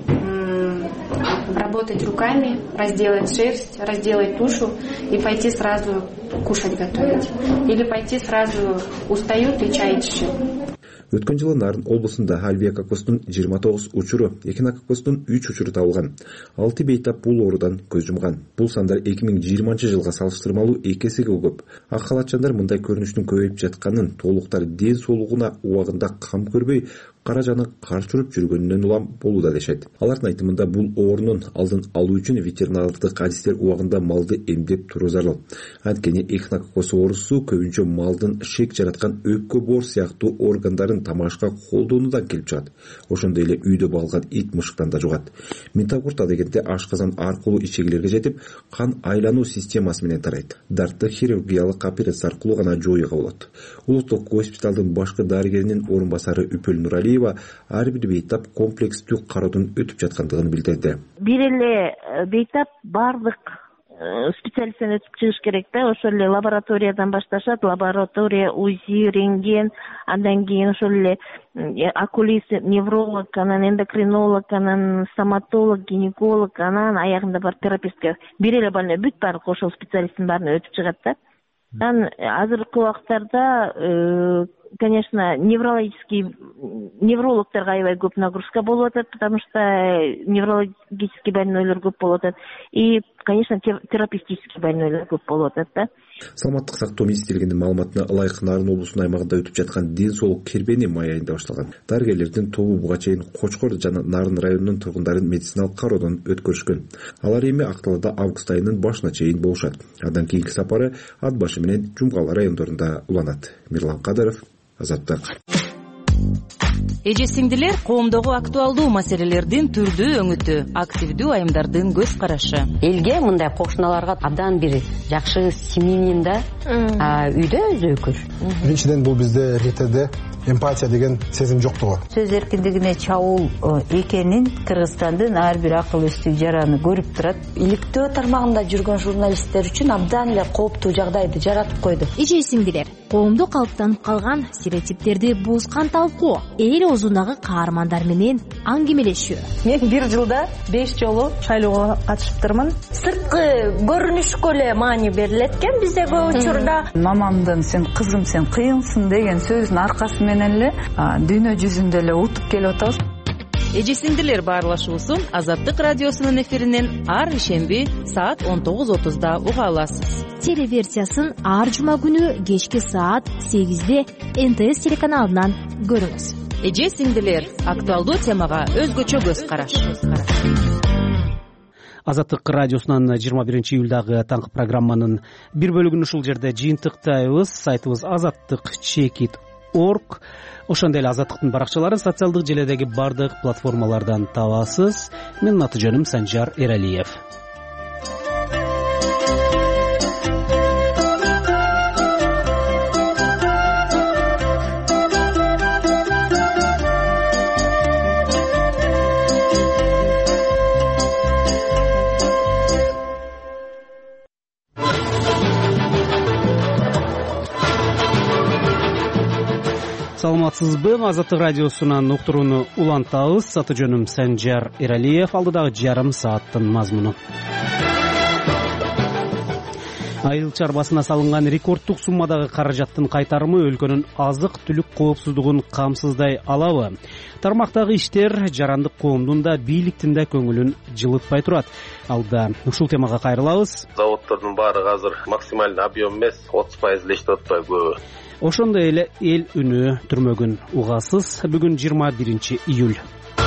работать руками, разделать шерсть, разделать тушу и пойти сразу кушать готовить. Или пойти сразу устают и чай ичишет. Өткөн жылы Нарын облусунда альвиакокостун жыйырма тогуз учуру, эхинококкостун үч учуру табылган. алты бейтап бул оорудан көз жумган. Бул сандар эки миң жыйырманчы жылга салыштырмалуу эки эсеге көп. Ак халатчандар мындай көрүнүштүн көбөйүп жатканын, толуктар ден соолугуна убагында кам көрбөй, кара жаны карчы уруп жүргөнүнөн улам болууда дешет. Алардын айтымында бул оорунун алдын алуу үчүн ветеринардык адистер убагында малды эмдеп туруу зарыл. Анткени эхинококкоз оорусу көбүнчө малдын шек жараткан өккө боор сыяктуу органдарын тамашка колдонуудан келип чыгат. Ошондой эле үйдө балган ит мышыктан да жугат. Ментакурт адегенде ашказан аркылуу ичегилерге жетип, кан айлануу системасы менен тарайт. Дартты хирургиялык операция аркылуу гана жоюуга болот. Улуттук госпиталдын башкы дарыгеринин орун басары Үпөл Нуралиева ар бир бейтап комплекстүү кароодон өтүп жаткандыгын билдирди. Бир эле бейтап бардык специалисттен өтүп чыгыш керек да. Ошол эле лабораториядан башташат, лаборатория, УЗИ, рентген, андан кийин ошол эле окулист, невролог, анан эндокринолог, анан стоматолог, гинеколог, анан аягында бар терапевтке. Бир эле больной бүт баардык ошол специалисттин баарына өтүп чыгат да. Анан азыркы убактарда, конечно, неврологический неврологторго аябай көп нагрузка болуп атат, потому что неврологический больнойлор көп болуп атат. И, конечно, терапевтический больнойлор көп болуп атат да. Саламаттык сактоо министрлигинин маалыматына ылайык Нарын облусунун аймагында өтүп жаткан ден соолук кербени май айында башталган. Дарыгерлердин тобу буга чейин Кочкор жана Нарын районунун тургундарын медициналык кароодон өткөрүшкөн. Алар эми Акталда август айынын башына чейин болушат. Андан кийинки сапары Ат башы менен Жумгалы райондорунда уланат. Мирлан Кадыров, Азаттык. Эже сиңдилер, коомдогу актуалдуу маселелердин түрдүү өңүтү, активдүү айымдардын көз карашы. Элге мындай кошуналарга абдан бир жакшы симинин да үйдө өзү өкүл. Биринчиден бул бизде РТде эмпатия деген сезим жоктугу. Сөз эркиндигине чабуул экенин Кыргызстандын ар бир акыл эстүү жараны көрүп турат. Иликтөө тармагында жүргөн журналисттер үчүн абдан эле кооптуу жагдайды жаратып койду. Эже сиңдилер, коомдо калыптанып калган стереотиптерди бузган талкуу, эл оозундагы каармандар менен аңгемелешүү. Мен бир жылда беш жолу шайлоого катышыптырмын. Сырткы көрүнүшкө эле маани берилет экен бизде көп учурда. Мамамдын "сен кызым, сен кыйынсың" деген сөзүнүн аркасы менен эле дүйнө жүзүндө эле утуп келип атабыз. эже сиңдилер, баарлашуусун Азаттык радиосунун эфиринен ар ишемби саат он тогуз отузда уга аласыз. Телеверсиясын ар жума күнү кечки саат сегизде эн тэ эс телеканалынан көрүңүз. Эже сиңдилер, актуалдуу темага өзгөчө көз караш. Азаттык радиосунан жыйырма биринчи июлдагы таңкы программанын бир бөлүгүн ушул жерде жыйынтыктайбыз. Сайтыбыз азаттык чекит точка орг. Ошондой эле Азаттыктын баракчаларын социалдык желедеги бардык платформалардан табасыз. Менин аты жөнүм Санжар Эралиев. Саламатсызбы? Азаттык радиосунан уктурууну улантабыз. Аты жөнүм Санжар Эралиев. Алдыдагы жарым сааттын мазмуну. Айыл чарбасына салынган рекордтук суммадагы каражаттын кайтарымы өлкөнүн азык-түлүк коопсуздугун камсыздай алабы? Тармактагы иштер жарандык коомдун да бийликтин да көңүлүн жылытпай турат. Алда ушул темага кайрылабыз. Заводдордун баары азыр максималдуу объем эмес, отуз пайыз эле иштеп атпайбы көбү. Ошондой эле эл үнү түрмөгүн угасыз. Бүгүн жыйырма биринчи июль.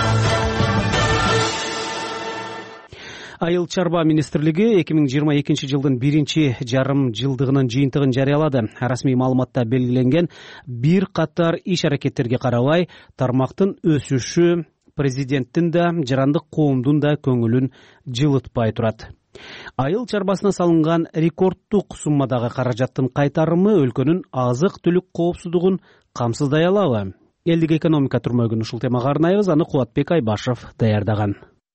Айыл чарба министрлиги эки миң жыйырма экинчи жылдын биринчи жарым жылдыгынын жыйынтыгын жарыялады. Расмий маалыматта белгиленген бир катар иш аракеттерге карабай, тармактын өсүшү президенттин да жарандык коомдун да көңүлүн жылытпай турат. Айыл чарбасына салынган рекордтук суммадагы каражаттын кайтарымы өлкөнүн азык-түлүк коопсуздугун камсыздай алабы? Элдик экономика түрмөгүн ушул темага арнайбыз. Аны Кубатбек Айбашев даярдаган.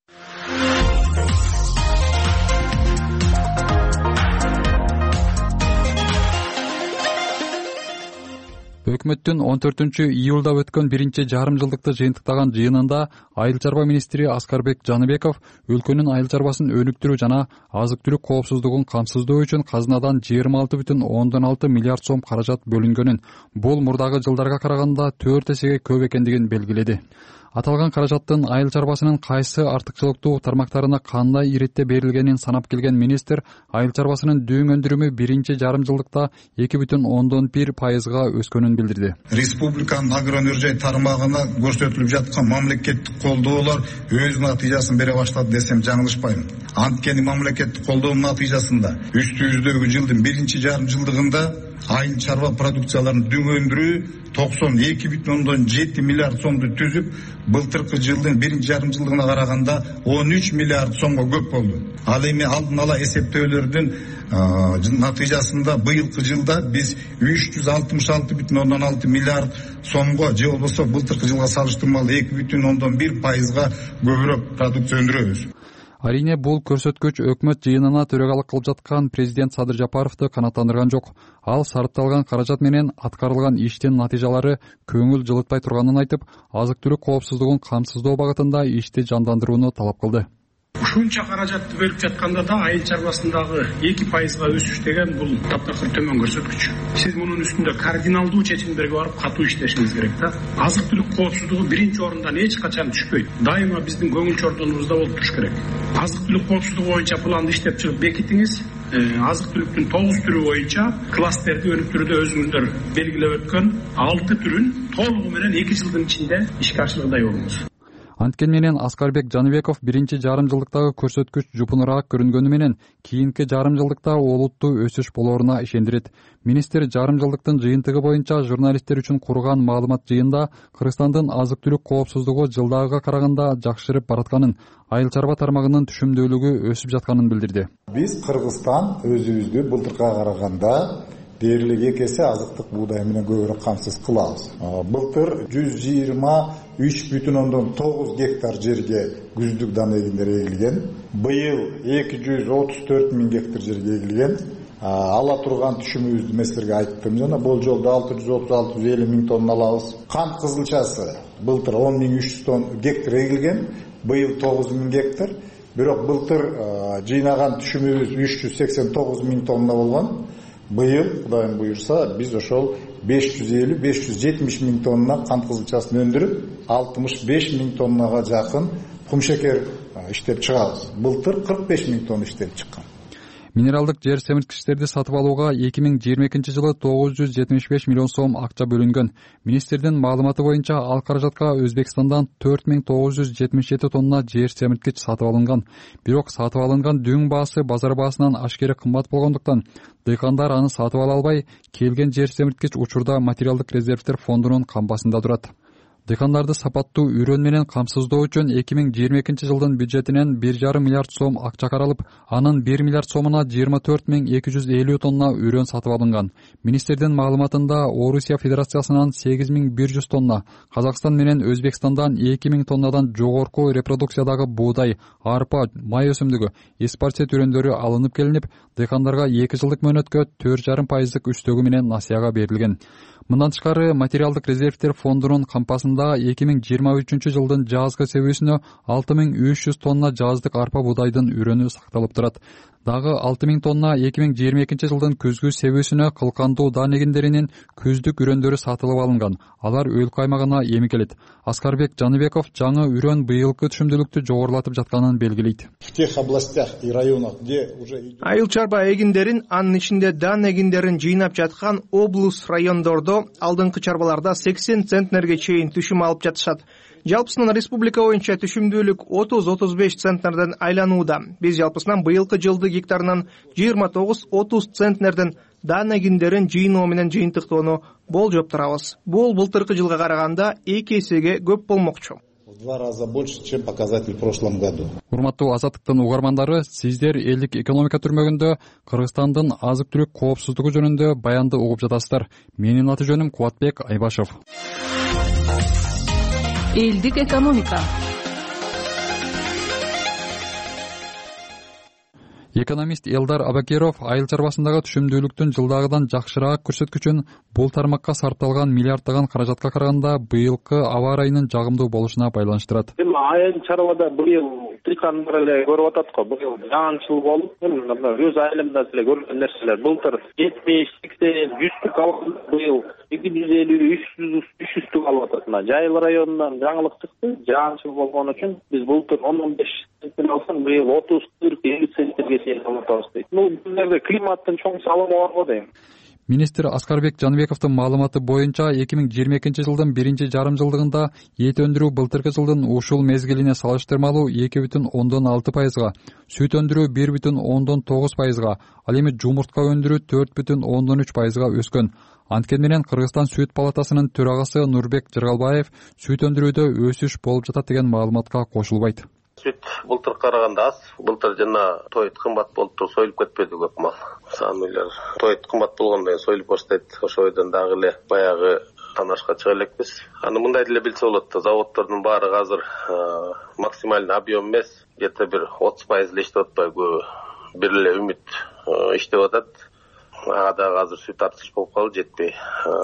Өкмөттүн он төртүнчү июлда өткөн биринчи жарым жылдыкты жыйынтыктаган жыйынында айыл чарба министри Аскарбек Жаныбеков өлкөнүн айыл чарбасын өнүктүрүү жана азык-түлүк коопсуздугун камсыздоо үчүн казынадан жыйырма алты бүтүн ондон алты миллиард сом каражат бөлүнгөнүн, бул мурдагы жылдарга караганда төрт эсеге көп экендигин белгиледи. Аталган каражаттын айыл чарбасынын кайсы артыкчылыктуу тармактарына кандай иретте берилгенин санап келген министр, айыл чарбасынын дөң өндүрүмү биринчи жарым жылдыкта эки бүтүн ондон бир пайызга өскөнүн билдирди. Республиканын агроөнөр жай тармагына көрсөтүлүп жаткан мамлекеттик колдоолор өз натыйжасын бере баштады десем жаңылышпайм. Анткени мамлекеттик колдоонун натыйжасында үстүбүздөгү жылдын биринчи жарым жылдыгында айыл чарба продукцияларын дөң өндүрүү токсон эки бүтүн ондон жети миллиард сомду түзүп, былтыркы жылдын биринчи жарым жылдыгына караганда он үч миллиард сомго көп болду. Ал эми алдын ала эсептөөлөрдүн натыйжасында быйылкы жылда биз үч жүз алтымыш алты бүтүн ондон алты миллиард сомго, же болбосо былтыркы жылга салыштырмалуу эки бүтүн ондон бир пайызга көбүрөөк продукция өндүрөбүз. Арине бул көрсөткүч өкмөт жыйынына төрагалык кылып жаткан президент Садыр Жапаровду канааттандырган жок. Ал сарпталган каражат менен аткарылган иштин натыйжалары көңүл жылытпай турганын айтып, азык-түлүк коопсуздугун камсыздоо багытында ишти жандандырууну талап кылды. Ушунча каражатты бөлүп жатканда да айыл чарбасындагы эки пайызга өсүш деген бул таптакыр төмөн көрсөткүч. Сиз мунун үстүндө кардиналдуу чечимдерге барып катуу иштешиңиз керек да. Азык-түлүк коопсуздугу биринчи орундан эч качан түшпөйт. Дайыма биздин көңүл чордонубузда болуп туруш керек. Азык-түлүк коопсуздугу боюнча планды иштеп чыгып бекитиңиз. Азык-түлүктүн тогуз түрү боюнча кластерди өнүктүрүүдө өзүңүздөр белгилеп өткөн алты түрүн толугу менен эки жылдын ичинде ишке ашыргандай болуңуз. Анткени менен Аскарбек Жаныбеков биринчи жарым жылдыктагы көрсөткүч жупунураак көрүнгөнү менен кийинки жарым жылдыкта олуттуу өсүш болоруна ишендирет. Министр жарым жылдыктын жыйынтыгы боюнча журналисттер үчүн курган маалымат жыйында Кыргызстандын азык-түлүк коопсуздугу жылдагыга караганда жакшырып баратканын, айыл чарба тармагынын түшүмдүүлүгү өсүп жатканын билдирди. Биз Кыргызстан өзүбүздү былтыркыга караганда дээрлик эки эсе азыктык буудай менен көбүрөөк камсыз кылабыз. Былтыр жүз жыйырма үч бүтүн ондон тогуз гектар жерге күздүк дана эгиндер эгилген. Быйыл эки жүз отуз төрт миң гектар жерге эгилген. Ала турган түшүмүбүздү мен силерге айттым жана болжолдо алты жүз отуз алты жүз элүү миң тонна алабыз. Кант кызылчасы былтыр он миң үч жүз тонна гектар эгилген, быйыл тогуз миң гектар. Бирок былтыр жыйнаган түшүмүбүз үч жүз сексен тогуз миң тонна болгон. Быйыл, Кудайым буйрса, биз ошол беш жүз элүү беш жүз жетимиш миң тонна кант кызылчасын өндүрүп, алтымыш беш миң тоннага жакын кумшекер иштеп чыгабыз. Былтыр кырк беш миң тонна иштелип чыккан. Минералдык жер семирткичтерди сатып алууга эки миң жыйырма экинчи жылы тогуз жүз жетимиш беш миллион сом акча бөлүнгөн. Министрдин маалыматы боюнча ал каражатка Өзбекстандан төрт миң тогуз жүз жетимиш жети тонна жер семирткич сатып алынган. Бирок сатып алынган дүң баасы базар баасынан ашкере кымбат болгондуктан дыйкандар аны сатып ала албай, келген жер семирткич учурда материалдык резервдер фондунун кампасында турат. Дыйкандарды сапаттуу үрөн менен камсыздоо үчүн эки миң жыйырма экинчи жылдын бюджетинен бир жарым миллиард сом акча каралып, анын бир миллиард сомуна жыйырма төрт миң эки жүз элүү тонна үрөн сатып алынган. Министрдин маалыматында Орусия Федерациясынан сегиз миң бир жүз тонна, Казакстан менен Өзбекстандан эки миң тоннадан жогорку репродукциядагы буудай, арпа, май өсүмдүгү, эспарчет үрөндөрү алынып келинип, дыйкандарга эки жылдык мөөнөткө төрт жарым пайыздык үстөгү менен насыяга берилген. Мындан тышкары материалдык резервдер фондунун кампасында эки миң жыйырма үчүнчү жылдын жазгы себүүсүнө алты миң үч жүз тонна жаздык арпа буудайдын үрөнү сакталып турат. Дагы алты миң тонна эки миң жыйырма экинчи жылдын күзгү себүүсүнө кылкандуу дан эгиндеринин күздүк үрөндөрү сатылып алынган. Алар өлкө аймагына эмикелет. Аскарбек Жаныбеков жаңы үрөн быйылкы түшүмдүүлүктү жогорулатып жатканын белгилейт. В тех областях и районах, где уже айыл чарба эгиндерин, анын ичинде дан эгиндерин жыйнап жаткан облус райондордо алдыңкы чарбаларда сексен центнерге чейин түшүм алып жатышат. Жалпысынан республика боюнча түшүмдүүлүк отуз отуз беш центнерден айланууда. Биз жалпысынан быйылкы жылды гектарынан жыйырма тогуз отуз центнерден дан эгиндерин жыйноо менен жыйынтыктоону болжоп турабыз. Бул былтыркы жылга караганда эки эсеге көп болмокчу. В два раза больше, чем показатель в прошлом году. Урматтуу Азаттыктын угармандары, сиздер элдик экономика түрмөгүндө Кыргызстандын азык-түлүк коопсуздугу жөнүндө баянды угуп жатасыздар. Менин аты жөнүм Кубатбек Айбашев. Элдик экономика. Экономист Элдар Абакеров айыл чарбасындагы түшүмдүүлүктүн жылдагыдан жакшыраак көрсөткүчүн бул тармакка сарпталган миллиарддаган каражатка караганда быйылкы аба ырайынын жагымдуу болушуна байланыштырат. Эми айыл чарбада быйыл дыйкандар эле көрүп атат го. Быйыл жаан-жыл болуп, мына өз айылымда эле көргөн нерселер. Былтыр жетимиш, сексен, жүздүк алган, быйыл эки жүз элүү, үч жүздүк алып атат. Мына Жайыл районунан жаңылык чыкты. Жаан-жыл болгон үчүн биз былтыр он он беш центнер алсаң, быйыл отуз, кырк, элүү центнерге чейин алып атабыз дейт. Ну, бул жерде климаттын чоң салымы бар го дейм. Министр Аскарбек Жаныбековдун маалыматы боюнча эки миң жыйырма экинчи жылдын биринчи жарым жылдыгында эт өндүрүү былтыркы жылдын ушул мезгилине салыштырмалуу эки бүтүн ондон алты пайызга, сүт өндүрүү бир бүтүн ондон тогуз пайызга, ал эми жумуртка өндүрүү төрт бүтүн ондон үч пайызга өскөн. Анткени менен Кыргызстан сүт палатасынын төрагасы Нурбек Жыргалбаев сүт өндүрүүдө өсүш болуп жатат деген маалыматка кошулбайт. Сүт былтыр караганда аз. Былтыр жана тоет кымбат болуп туруп союлуп кетпеди көп мал. Самыйлар тоет кымбат болгондон кийин союлуп баштайт. Ошойдон дагы эле баягы танашка чыга элекпиз. Аны мындай деле билсе болот. Заводдордун баары азыр максимальный объем эмес, где-то бир отуз пайыз эле иштеп атпайбы. Бир эле үмүт иштеп атат. Ага дагы азыр сүт артыш болуп калды, жетпей.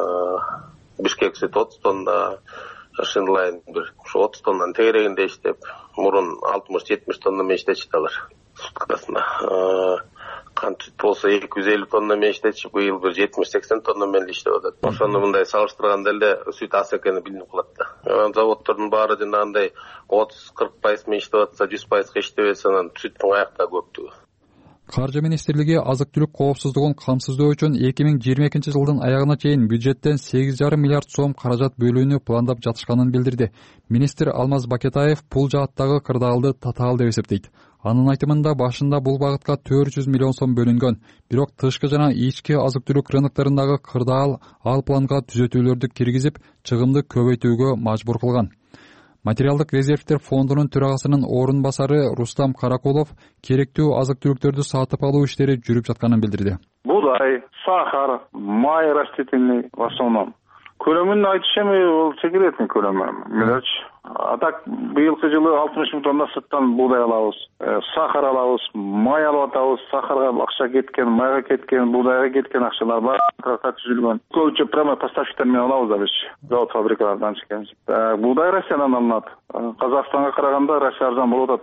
Бишкек сүт отуз тонна, Шинлайн бир ушу отуз тоннанын тегерегинде иштеп, мурун алтымыш жетимиш тонна менен иштечү алар суткасына. Кант сүт болсо эки жүз элүү тонна менен иштечү, быйыл бир жетимиш сексен тонна менен иштеп атат. Ошону мындай салыштырганда эле сүт аз экени билинип калат да. Заводдордун баары жанагындай отуз кырк пайыз менен иштеп атса, жүз пайызга иштебесе, анан сүттүн аякта көптүгү. Каржы министрлиги азык-түлүк коопсуздугун камсыздоо үчүн эки миң жыйырма экинчи жылдын аягына чейин бюджеттен сегиз жарым миллиард сом каражат бөлүүнү пландап жатышканын билдирди. Министр Алмаз Бакетаев бул жааттагы кырдаалды татаал деп эсептейт. Анын айтымында башында бул багытка төрт жүз миллион сом бөлүнгөн. Бирок тышкы жана ички азык-түлүк рыноктарындагы кырдаал ал планга түзөтүүлөрдү киргизип, чыгымды көбөйтүүгө мажбур кылган. Материалдык резервдер фондунун төрагасынын орун басары Рустам Каракулов керектүү азык-түлүктөрдү сатып алуу иштери жүрүп жатканын билдирди. Будай, сахар, май растительный в основном. Көлөмүн айтышым, бул секретный көлөмү. Мелочь. А так быйылкы жылы алтымыш миң тонна сырттан буудай алабыз, сахар алабыз, май алып атабыз, сахарга акча кеткен, майга кеткен, буудайга кеткен акчалар бар, контракт түзүлгөн. Көбүнчө прямо поставщиктер менен алабыз да биз. Завод фабрикалардан чыккан. Буудай Россиядан алынат. Казакстанга караганда Россия арзан болуп атат да.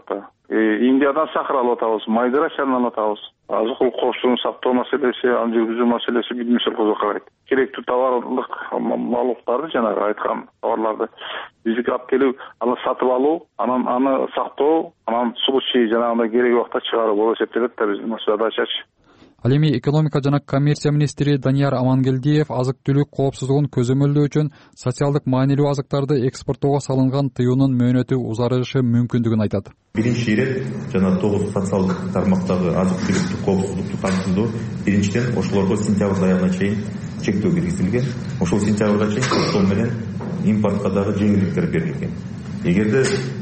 Индиядан сахар алып атабыз, майдырашаны алып атабыз. Азык түлүк коопсуздугун сактоо маселеси, аны жүргүзүү маселеси бүт мисалга карайт. Керектүү товарлык малдарды, жанагы айткан товарларды биздики алып келип, аны сатып алуу, анан аны сактоо, анан случай жанагындай керек убакта чыгаруу болуп эсептелет да биздин задачачы. Ал эми экономика жана коммерция министри Данияр Амангелдиев азык-түлүк коопсуздугун көзөмөлдөө үчүн социалдык маанилүү азыктарды экспорттоого салынган тыюунун мөөнөтү узарышы мүмкүндүгүн айтат. Биринчи ирет жана тогуз социалдык тармактагы азык-түлүктүк коопсуздукту камтуудо биринчиден ошолорго сентябрь айына чейин чектөө киргизилген. Ошол сентябрга чейин токтом менен импортко дагы жеңилдиктер берилген. Эгерде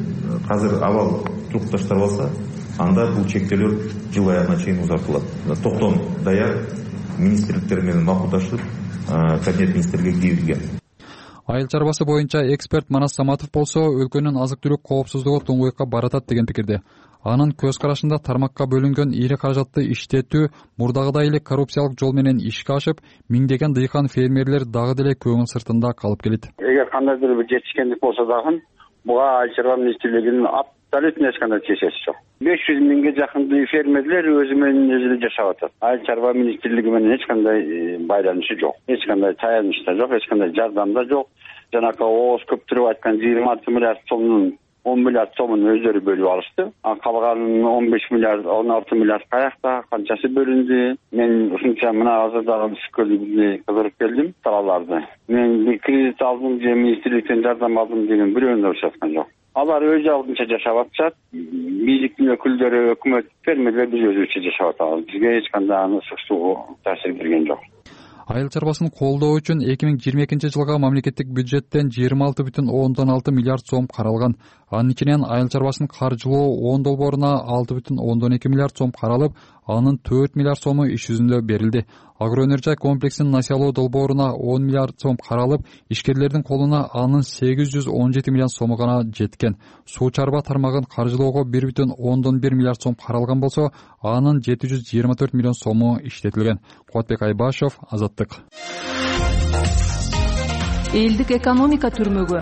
азыр абал турукташтырылса, анда бул чектөөлөр жыл аягына чейин узартылат. Токтом даяр, министрликтер менен макулдашып, кабинет министрге кийилген. Айыл чарбасы боюнча эксперт Манас Саматов болсо, өлкөнүн азык-түлүк коопсуздугу туңгуйукка баратат деген пикирде. Анын көз карашында тармакка бөлүнгөн ири каражатты иштетүү мурдагыдай эле коррупциялык жол менен ишке ашып, миңдеген дыйкан фермерлер дагы деле көңүл сыртында калып келет. Эгер кандайдыр бир жетишкендик болсо дагы, буга айыл чарба министрлигинин абсолютно эч кандай тиешеси жок. беш жүз миңге жакын фермерлер өзү менен өзү жашап атат. Айыл чарба министрлиги менен эч кандай байланышы жок. Эч кандай таяныш да жок, эч кандай жардам да жок. Жанакы ооз көптүрүп айткан жыйырма алты миллиард сомдун он миллиард сомун өздөрү бөлүп алышты. А калган он беш миллиард, он алты миллиард каякта, канчасы бөлүндү? Мен ушунча мына азыр дагы Ысыккөлдү кыдырып келдим, талаларды. Мен бир кредит алдым, же министрликтен жардам алдым деген бирөөнү да ушаткан жок. Алар өз алдынча жашап атышат. Бийликтин өкүлдөрү, өкмөт, фермерлер биз өзүбүзчө жашап атабыз. Бизге эч кандай аны суксуу таасир берген жок. Айыл чарбасын колдоо үчүн эки миң жыйырма экинчи жылга мамлекеттик бюджеттен жыйырма алты бүтүн ондон алты миллиард сом каралган. Анын ичинен айыл чарбасын каржылоо он долбооруна алты бүтүн ондон эки миллиард сом каралып, анын төрт миллиард сому иш жүзүндө берилди. Агроөнөржай комплексин насыялоо долбооруна он миллиард сом каралып, ишкерлердин колуна анын сегиз жүз он жети миллион сому гана жеткен. Суу чарба тармагын каржылоого бир бүтүн ондон бир миллиард сом каралган болсо, анын жети жүз жыйырма төрт миллион сому иштетилген. Кубатбек Айбашев, Азаттык. Элдик экономика түрмөгү.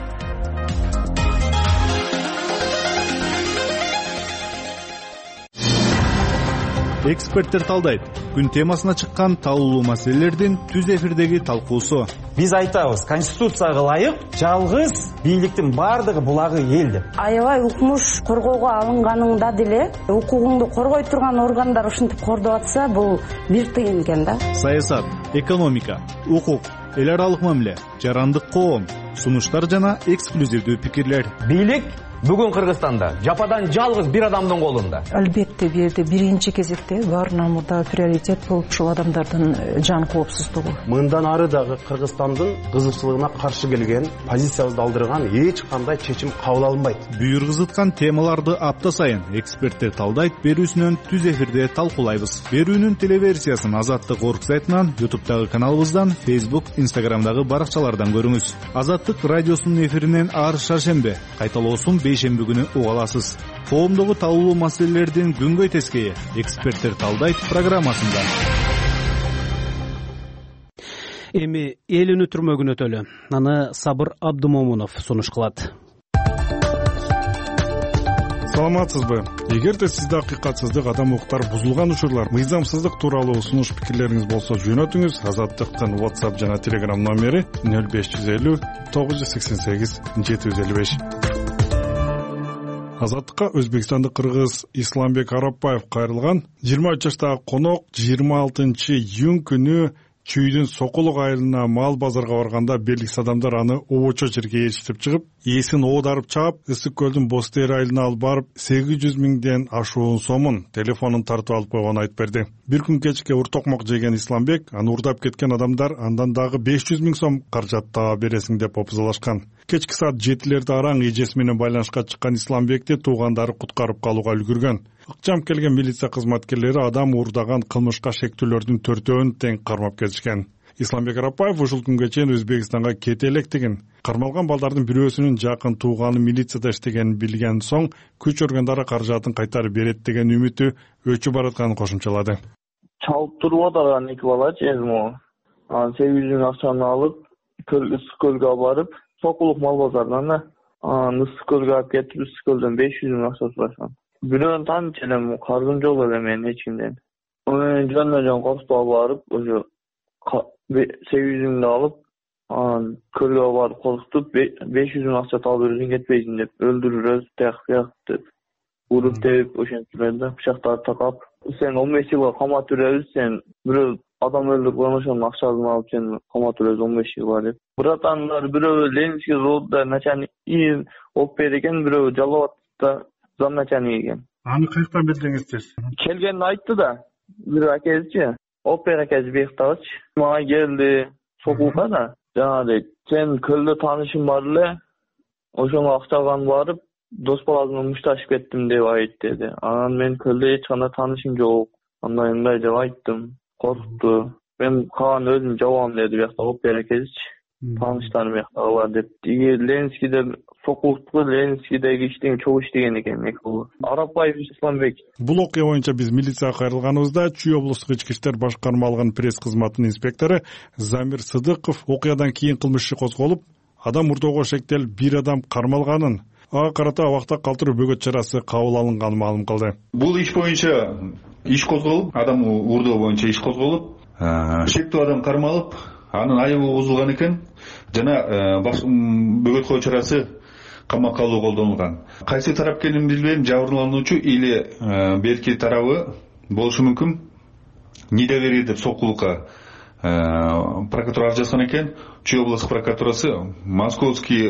Эксперттер талдайт. Күн темасына чыккан талуулуу маселелердин түз эфирдеги талкуусу. Биз айтабыз, конституцияга ылайык жалгыз бийликтин бардыгы булагы эл деп. Аябай укмуш коргоого алынганыңда деле укугуңду коргой турган органдар ушинтип кордоп атса, бул бир тыйын экен да. Саясат, экономика, укук, эл аралык мамиле, жарандык коом, сунуштар жана эксклюзивдүү пикирлер. Бийлик бүгүн Кыргызстанда жападан жалгыз бир адамдын колунда. Албетте, бул жерде биринчи кезекте баарынан мурда приоритет бул ушул адамдардын жан коопсуздугу. Мындан ары дагы Кыргызстандын кызыкчылыгына каршы келген, позициябызды алдырган эч кандай чечим кабыл алынбайт. Бүйүргүзүткан темаларды апта сайын эксперттер талдайт, берүүсүнөн түз эфирде талкуулайбыз. Берүүнүн телеверсиясын Азаттык орг сайтынан, ютубтагы каналыбыздан, Facebook, Instagramдагы баракчалардан көрүңүз. Азаттык радиосунун эфиринен ар шаршембе, кайталоосун бейшемби күнү уга аласыз. Коомдогу талуулуу маселелердин күнгөй тескейи эксперттер талдайт программасында. Эми эл үнү түрмөгүн өтөлү. Аны Сабыр Абдымомунов сунуш кылат. Саламатсызбы? Эгерде сизде акыйкатсыздык, адам укуктар бузулган учурлар, мыйзамсыздык тууралуу сунуш пикирлериңиз болсо, жөнөтүңүз. Азаттыктын WhatsApp жана Telegram номери нөл беш жүз элүү тогуз жүз сексен сегиз жети жүз элүү беш. Азаттыкка Өзбекстандык кыргыз Исламбек Арапбаев кайрылган. жыйырма үч жаштагы конок жыйырма алтынчы июнь күнү Чүйдүн Сокулук айылына мал базарга барганда белгисиз адамдар аны обочо жерге ээрчитип чыгып, ээсин оодарып чаап, Ысык-Көлдүн Бостери айылына алып барып, сегиз жүз миңден ашуун сомун, телефонун тартып алып койгонун айтып берди. Бир күн кечке уртокмок жеген Исламбек, аны урдап кеткен адамдар андан дагы беш жүз миң сом каражат таба бересиң деп опузалашкан. Кечки саат жетилерде араң эжеси менен байланышка чыккан Исламбекти туугандары куткарып калууга үлгүргөн. Ыкчам келген милиция кызматкерлери адам уурдаган кылмышка шектүүлөрдүн төртөөнү тең кармап кетишкен. Исламбек Арапбаев ушул күнгө чейин Өзбекстанга кете электигин, кармалган балдардын бирөөсүнүн жакын тууганы милицияда иштегенин билген соң, күч органдары каражатын кайтарып берет деген үмүтү өчүп баратканын кошумчалады. Чалып туруп атаган эки бала чезмо. Анан сегиз жүз миң акчаны алып, Ысык-Көлгө барып, Сокулук мал базарынан анан Ысык-Көлгө алып кетип, Ысык-Көлдөн беш жүз миң акча сурашкан. бирөөнү тааныч элем, каргым жок эле менин эч кимден. Мен жана жан костуга барып, ошо сегиз жүз миңди алып, анан көлгө барып коркутуп, беш жүз миң акча табып берсең кетпейсиң деп, өлтүрүрөбүз, тияк бияк деп, уруп терип ошентип эле да, бычактарды такап, сен он беш жылга камап беребиз, сен бирөө адам өлтүрүп ошонун акчасын алып сен камап беребиз он беш жылга деп. Братандар бирөө Ленинский заводда начальник болуп берди экен, бирөө Жалалабадта замначальник экен. Аны каяктан билдиңиздер? Келгенин айтты да, бирөө акезичи, Опер акези быяктагычы. Мага келди, сокулга да, жана дейт, сен көлдө таанышың бар эле, ошого акчадан барып, дос баласына мушташып кеттим деп айт деди. Анан мен көлдө эч кандай таанышым жок, андай мындай деп айттым, коркту. Мен калган өзүм жабам деди биякта Опер акезичи. Тааныштарым биякта бар деп. Иги Ленинскийде сокулукту, Ленинскийдеги иштеген чогуу иштеген экен экөө. Арапбаев Исламбек. Бул окуя боюнча биз милицияга кайрылганыбызда Чүй облустук ички иштер башкармалыгынын пресс кызматынын инспектору Замир Сыдыков окуядан кийин кылмыш иши козголуп, адам мурдоого шектелип бир адам кармалганын, ага карата абакта калтыруу бөгөт чарасы кабыл алынганын маалым кылды. Бул иш боюнча иш козголуп, адам урдоо боюнча иш козголуп, шектүү адам кармалып, анын айыбы бузулган экен, жана бөгөт коо чарасы камакка алуу колдонулган. Кайсы тарап экенин билбейм, жабырлануучу или берки тарабы болушу мүмкүн. Недоверие деп сокулукка прокуратура арыз жазган экен. Чүй областык прокуратурасы Московский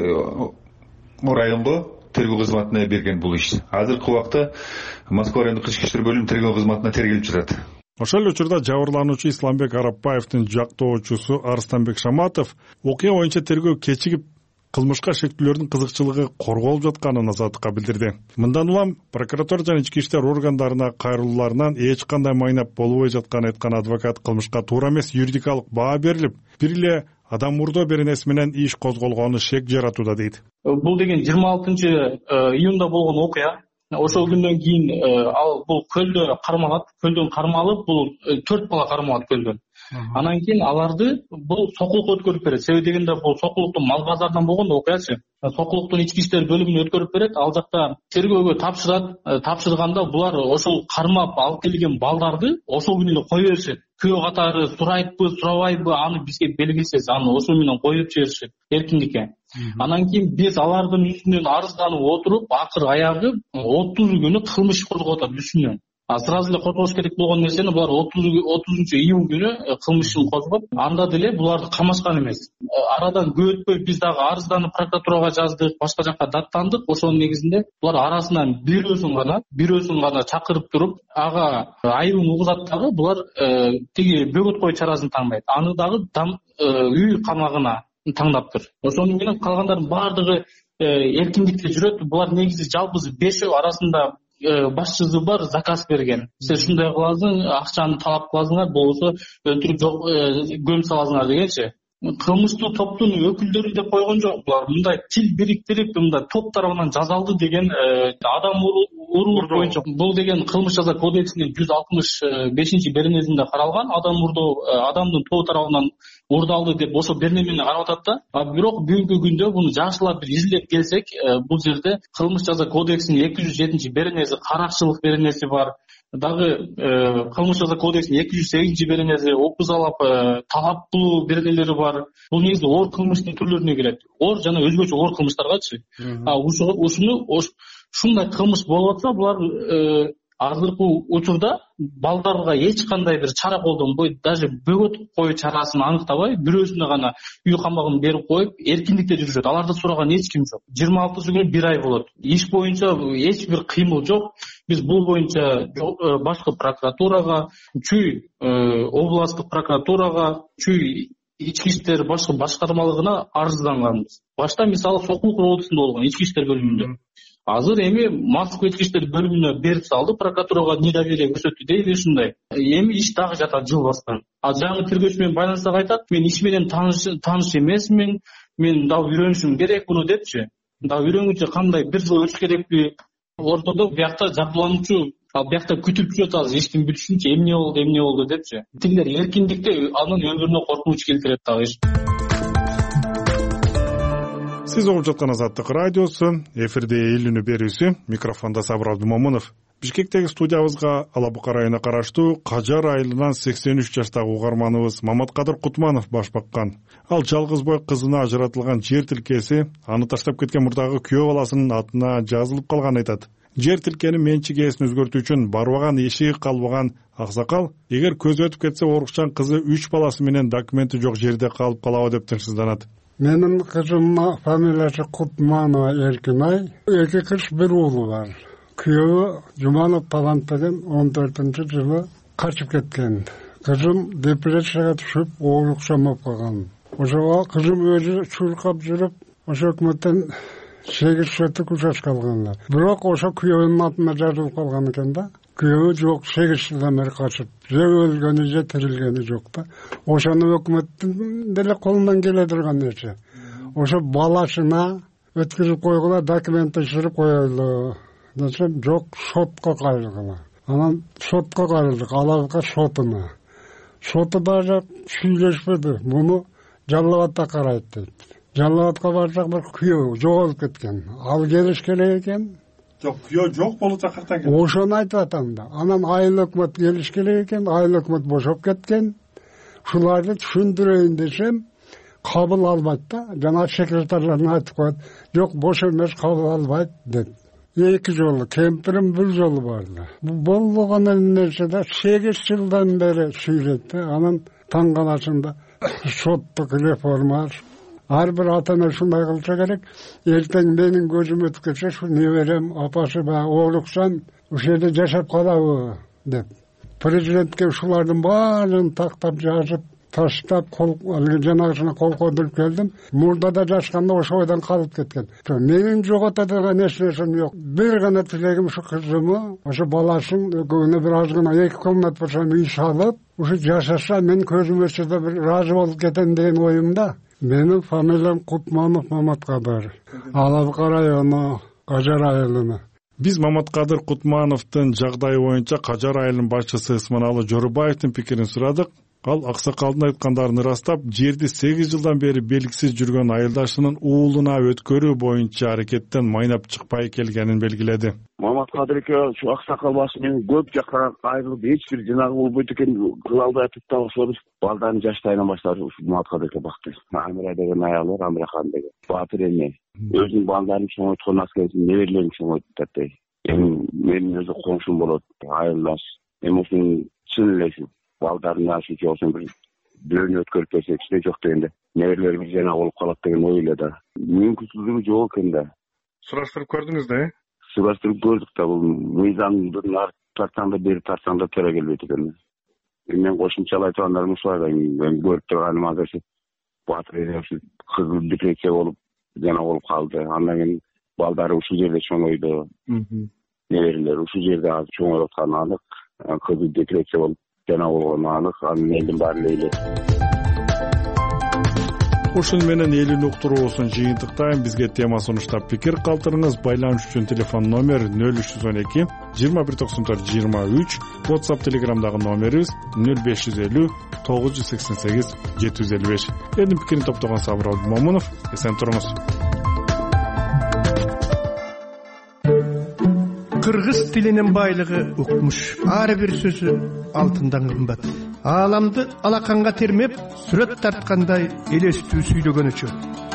районго тергөө кызматына берген бул иш. Азыркы убакта Москва райондук ички иштер бөлүмүнүн тергөө кызматына тергелип жатат. Ошол эле учурда жабырлануучу Исламбек Арапбаевдин жактоочусу Арыстанбек Шаматов окуя боюнча тергөө кечигип, кылмышка шектүүлөрдүн кызыкчылыгы корголуп жатканын Азаттыкка билдирди. Мындан улам прокуратура жана ички иштер органдарына кайрылууларынан эч кандай майнап болбой жатканын айткан адвокат кылмышка туура эмес юридикалык баа берилип, бир эле адам мурдоо беренеси менен иш козголгону шек жаратууда дейт. Бул деген жыйырма алтынчы июнда болгон окуя. Ошол күндөн кийин ал бул көлдө кармалат, көлдөн кармалып, бул төрт бала кармалат көлдөн. Анан кийин аларды бул сокулукка өткөрүп берет. Себеби дегенде бул сокулуктун мал базарынан болгон окуячы. Сокулуктун ички иштер бөлүмүнө өткөрүп берет. Ал жакта тергөөгө тапшырат. Тапшырганда булар ошол кармап алып келген балдарды ошол күнү эле кое беришет. Күйөө катары сурайтпы, сурабайбы, аны бизге белгисиз, аны ошол менен коюп жиберишет эркиндикке. Анан кийин биз алардын үстүнөн арызданып отуруп, акыр аягы отуз күнү кылмыш козгоп атат үстүнөн. А сразу эле козгош керек болгон нерсени булар отузунчу июнь күнү кылмышын козгоп, анда деле буларды камашкан эмес. Арадан көп өтпөй биз дагы арызданып прокуратурага жаздык, башка жакка даттандык. Ошонун негизинде булар арасынан бирөөсүн гана, бирөөсүн гана чакырып туруп, ага айыбын угузат дагы булар тиги бөгөт коо чарасын таңдайт. Аны дагы үй камагына таңдаптыр. Ошону менен калгандардын баардыгы эркиндикте жүрөт. Булар негизи жалпысы бешөө арасында башчысы бар, заказ берген. Сен шундай кыласың, акчаны талап кыласыңар, болбосо өлтүрүп жок көм саласыңар дегенчи. Кылмыштуу топтун өкүлдөрү деп койгон жок. Булар мындай тил бириктирип, мындай топ тарабынан жазалды деген адам уруулук боюнча. Бул деген кылмыш жаза кодексинин жүз алтымыш бешинчи беренесинде каралган. Адам мурдоо адамдын тобу тарабынан урдалды деп ошол беренемени карап атат да. А бирок бүгүнкү күндө буну жакшылап бир изилдеп келсек, бул жерде кылмыш жаза кодексинин эки жүз жетинчи беренеси каракчылык беренеси бар. Дагы кылмыш жаза кодексинин эки жүз сегизинчи беренеси опузалап талап кылуу беренелери бар. Бул негизи оор кылмыштын түрлөрүнө кирет. Оор жана өзгөчө оор кылмыштаргачы. А ушуну ушундай кылмыш болуп атса, булар азыркы учурда балдарга эч кандай бир чара колдонбой, даже бөгөт коо чарасын аныктабай, бирөөсүнө гана үй камагын берип коюп, эркиндикте жүрүшөт. Аларды сураган эч ким жок. жыйырма алтысы күнү бир ай болот. Иш боюнча эч бир кыймыл жок. Биз бул боюнча башкы прокуратурага, Чүй областтык прокуратурага, Чүй ички иштер башкы башкармалыгына арызданганбыз. Башта мисалы Сокулук роотусунда болгон ички иштер бөлүмүндө. Азыр эми Москва ички иштер бөлүмүнө берип салды, прокуратурага недоверие көрсөттү дейли ушундай. Эми иш дагы жатат жыл баскан. А жаңы тергөөчү менен байланышта айтат, мен иш менен тааныш тааныш эмесмин, мен дагы үйрөнүшүм керек буну депчи. Дагы үйрөнгүчө кандай бир жыл өтүш керекпи? Ортодо биякта жабырлануучу, ал биякта күтүп жүрөт азыр иштин бүтүшүнчө, эмне болду, эмне болду депчи. Тилер эркиндикте анын өмүрүнө коркунуч келтирет дагы иш. Сиз угуп жаткан Азаттык радиосу, эфирде эл үнү берүүсү, микрофондо Сабыр Абдумомунов. Бишкектеги студиябызга Ала Бука районуна караштуу Кажар айылынан сексен үч жаштагы угарманыбыз Маматкадыр Кутманов баш баккан. Ал жалгыз бой кызына ажыратылган жер тилкеси аны таштап кеткен мурдагы күйөө баласынын атына жазылып калганын айтат. Жер тилкенин менчик ээсин өзгөртүү үчүн барбаган эшиги калбаган аксакал эгер көзү өтүп кетсе орукчан кызы үч баласы менен документи жок жерде калып калабы деп тынчсызданат. Менин кызымдын фамилиясы Кутманова Эркинай. Эки кыз бир уулу бар. Күйөөү Жуманов Талант деген он төртүнчү жылы качып кеткен. Кызым депрессияга түшүп, оорукшамап калган. Ошого кызым өзү чуркап жүрүп, ошо өкмөттөн сегиз сотук участка алгандар. Бирок ошо күйөөөнүн атына жазылып калган экен да. Күйөө жок, сегиз жылдан бери качып. Же өлгөнү, же тирилгени жок да. Ошону өкмөттүн деле колунан келе турган нерсе. Ошо баласына өткүзүп койгула, документ түшүрүп коелу десем, жок, сотко кайрылгыла. Анан сотко кайрылдык, аларга сотуна. Соту дагы сүйлөшпөдү. Муну Жалал абадта карайт дейт. Жалал абадка барсак, бир күйөө жоголуп кеткен. Ал келиш керек экен. Жок, күйөө жок болуп каяктан келди? Ошону айтып атам да. Анан айыл өкмөт келиш керек экен, айыл өкмөт бошоп кеткен. Шуларды түшүндүрөйүн десем, кабыл албайт да. Жана секретарларына айтып коет, жок, бош эмес, кабыл албайт деп. Эки жолу, кемпирим бир жолу барды. Болбогон нерсе да сегиз жылдан бери сүйлөйт да. Анан таң калашында соттук реформа. Ар бир ата-ана ушундай кылса керек. Эртең менин көзүм өтүп кетсе, ушу неберем, апасы баягы ооруксан, ушул жерде жашап калабы деп. Президентке ушулардын баарын тактап жазып, таштап, кол жанагысына кол койдуруп келдим. Мурда да жашканда ошо ойдон калып кеткен. Менин жогото деген эч нерсем жок. Бир гана тилегим ушу кызымы, ошо баласын экөөнө бир аз гана эки комнат болсо үй салып, ушу жашаса мен көзүм өтсө да бир ыраазы болуп кетем деген оюмда. Менин фамилиям Кутманов Маматкадыр. Ала Бука району, Кажар айылына. Биз Маматкадыр Кутмановдун жагдайы боюнча Кажар айылынын башчысы Ысманалы Жорубаевдин пикирин сурадык. Ал аксакалдын айткандарын ырастап, жерди сегиз жылдан бери белгисиз жүргөн айылдашынын уулуна өткөрүү боюнча аракеттен майнап чыкпай келгенин белгиледи. Маматкадыр экөө ушу аксакал башы менен көп жакка айрылып, эч бир жанагы болбойт экен, кыла албай атып да ошол балдарын жаштайынан баштап ушу Маматкадыр экөө бакты. Амира деген аялы, Амирахан деген баатыр эне. Өзүнүн балдарын чоңойткон аскерин неберелерин чоңойтат да. Эми менин өзү коңшум болот, айылдаш. Эми ушунун чын элеси балдарын ашык болсун бир бирөөнү өткөрүп берсек, ичте жок дегенде неберелер бир жана болуп калат деген ой эле да. Мүмкүнчүлүгү жок экен да. Сураштырып көрдүңүз да, э? Сураштырып көрдүк да, бул мыйзамдын ар тартсаң да бери тартсаң да туура келбейт экен. Мен кошумчалай тургандарым ушулай да, мен көрүп турганым азыр баатыр ушу кызы депрессия болуп жана болуп калды. Андан кийин балдары ушул жерде чоңойду. Неберелер ушул жерде азыр чоңоюп атканы анык. Кызы депрессия болуп жана болгону анык. Анын элдин баары эле. Ушун менен элин уктуруусун жыйынтыктайм. Бизге тема сунуштап пикир калтырыңыз. Байланыш үчүн телефон номер нөл үч жүз он эки жыйырма бир токсон төрт жыйырма үч. WhatsApp телеграмдагы номерибиз нөл беш жүз элүү тогуз жүз сексен сегиз жети жүз элүү беш. Элдин пикирин топтогон Сабыр Абдумомунов. Эсен туруңуз. Кыргыз тилинин байлыгы укмуш. Ар бир сөзү алтындан кымбат. Ааламды алаканга термеп, сүрөт тарткандай элестүү сүйлөгөнүчө.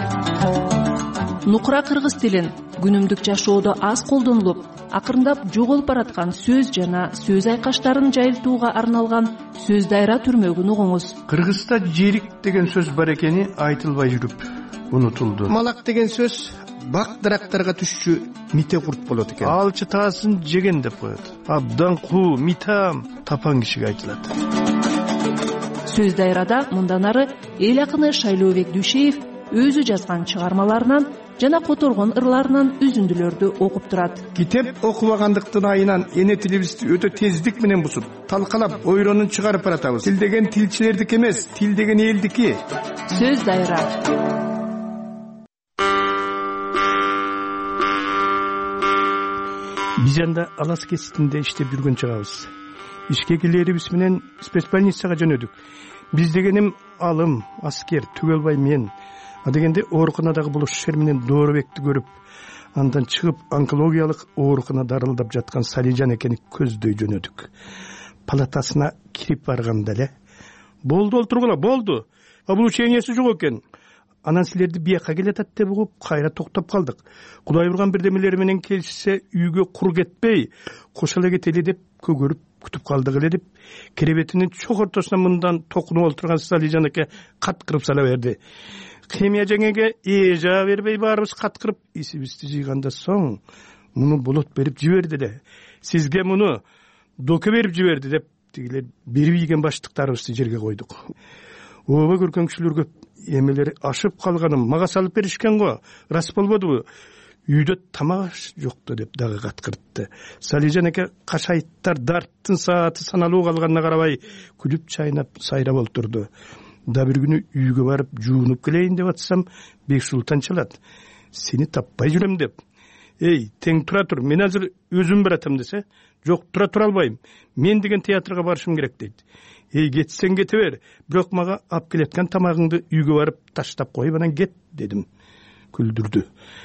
Нукура кыргыз тилин күнүмдүк жашоодо аз колдонулуп, акырындап жоголуп бараткан сөз жана сөз айкаштарын жайылтууга арналган сөз дайра түрмөгүн угуңуз. Кыргызда жерик деген сөз бар экени айтылбай жүрүп унутулду. Малак деген сөз бак дарактарга түшчү мите курт болот экен. Алчы таасын жеген деп коет. Абдан куу, митам тапан кишиге айтылат. Сөз дайрада мындан ары эл акыны Шайлообек Дүйшеев өзү жазган чыгармаларынан жана которгон ырларынан үзүндүлөрдү окуп турат. Китеп окубагандыктын айынан эне тилибизди өтө тездик менен бузуп, талкалап, ойронун чыгарып баратабыз. Тил деген тилчилердики эмес, тил деген элдики. Сөз дайра. Биз анда Алас кеситинде иштеп жүргөн чагыбыз. Ишкекилерибиз менен спецбольницага жөнөдүк. Биз дегеним алым, аскер, Түгөлбай мен, адегенде ооруканадагы бул шер менен Доорбекти көрүп, андан чыгып онкологиялык оорукана дарылдап жаткан Салижан экени көздөй жөнөдүк. Палатасына кирип барганда эле болду, олтургула, болду. Облучениеси жок экен. Анан силерди бияка келатат деп угуп кайра токтоп калдык. Кудай урган бирдемелери менен келишсе үйгө кур кетпей, кошо эле кетели деп көгөрүп күтүп калдык эле деп керебетинин чок ортосуна мындан токунуп олтурган Салижан эке каткырып сала берди. Хемия жеңеге эжа бербей баарыбыз каткырып исибизди жыйгандан соң муну болот берип жиберди эле. Сизге муну доке берип жиберди деп тигилер берип ийген баштыктарыбызды жерге койдук. Ооба көргөн кишилерге эмелери ашып калганым мага салып беришкен го, рас болбодубу? Үйдө тамак жокту деп дагы каткыртты. Салижан эке кашайттар дарттын сааты саналуу калганына карабай күлүп чайнап сайрап олтурду. Да бир күнү үйгө барып жуунуп келейин деп атсам, Бексултан чалат. Сени таппай жүрөм деп. Эй, тең тура тур, мен азыр өзүм баратам десе, жок, тура тура албайм. Мен деген театрга барышым керек дейт. Эй, кетсең кете бер, бирок мага алып келеткан тамагыңды үйгө барып таштап коюп анан кет дедим. Күлдүрдү.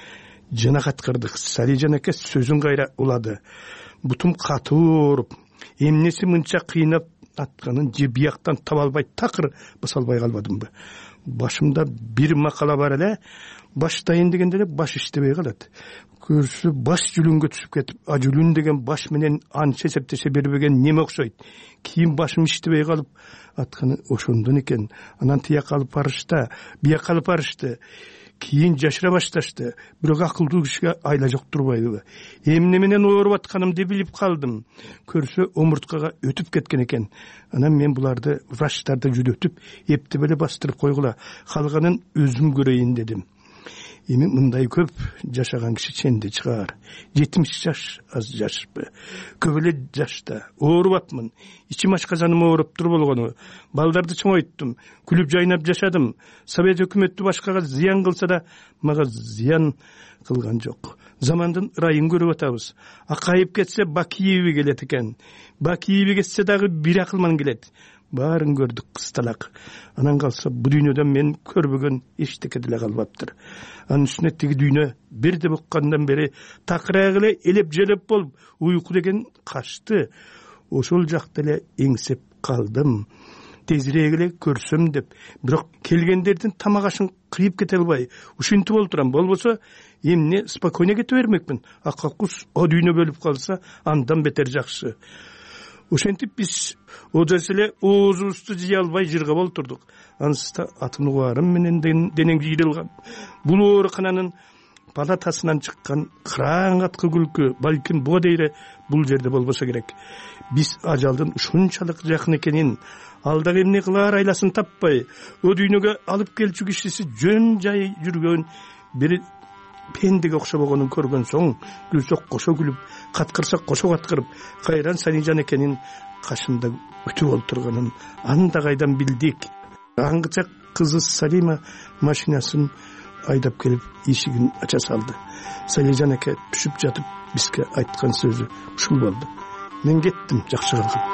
Жана каткырдык. Салижан эке сөзүн кайра улады. Бутум катуу ооруп, эмнеси мынча кыйнап атканын же бияктан таба албай такыр баса албай калбадымбы? Башымда бир макала бар эле, баштайын дегенде эле баш иштебей калат. Көрсө баш жүлүнгө түшүп кетип, а жүлүн деген баш менен анча эсептеше бербеген неме окшойт. Кийин башым иштебей калып атканы ошондон экен. Анан тияк алып барышты, бияк алып барышты. Кийин жашыра башташты. Бирок акылдуу кишиге айла жок турбайбы? Эмне менен ооруп атканымды билип калдым. Көрсө омурткага өтүп кеткен экен. Анан мен буларды врачтарды жүдөтүп, эптеп эле бастырып койгула, калганын өзүм көрөйүн дедим. Эми мындай көп жашаган киши ченде чыгар. жетимиш жаш аз жашпы. Көп эле жашта оорубапмын. Ичим ашказаным ооруптур болгону. Балдарды чоңойттум. Күлүп жайнап жашадым. Совет өкмөтү башкага зыян кылса да, мага зыян кылган жок. Замандын ырайын көрүп атабыз. Акайып кетсе Бакиеви келет экен. Бакиеви кетсе дагы бир акылман келет. Баарын көрдүк кысталак. Анан калса бу дүйнөдөн мен көрбөгөн эчтеке деле калбаптыр. Анын үстүнө тиги дүйнө бирде буккандан бери такырак эле элеп желеп болуп, уйку деген качты. Ошол жакта эле эңсеп калдым. Тезирээк эле көрсөм деп, бирок келгендердин тамак ашын кыйып кете албай, ушинтип олтурам. Болбосо эмне спокойно кете бермекмин. Акакус о дүйнө бөлүп калса, андан бетер жакшы. Ошентип биз одос эле оозубузду жыя албай жыргап олтурдук. Анысында атын угарым менен денең жыйрылган. Бул оорукананын палатасынан чыккан кыраң аткы күлкү балким буга дейре бул жерде болбосо керек. Биз ажалдын ушунчалык жакын экенин, алдагы эмне кылаар айласын таппай, о дүйнөгө алып келчү кишиси жөн жай жүргөн бир пендеге окшобогонун көргөн соң, күлсөк кошо күлүп, каткырсак кошо каткырып, кайран Салижан экенин кашында күтүп олтурганын анда кайдан билдик. Аңгыча кызы Салима машинасын айдап келип эшигин ача салды. Салижан эке түшүп жатып бизге айткан сөзү ушул болду. Мен кеттим, жакшы калгын.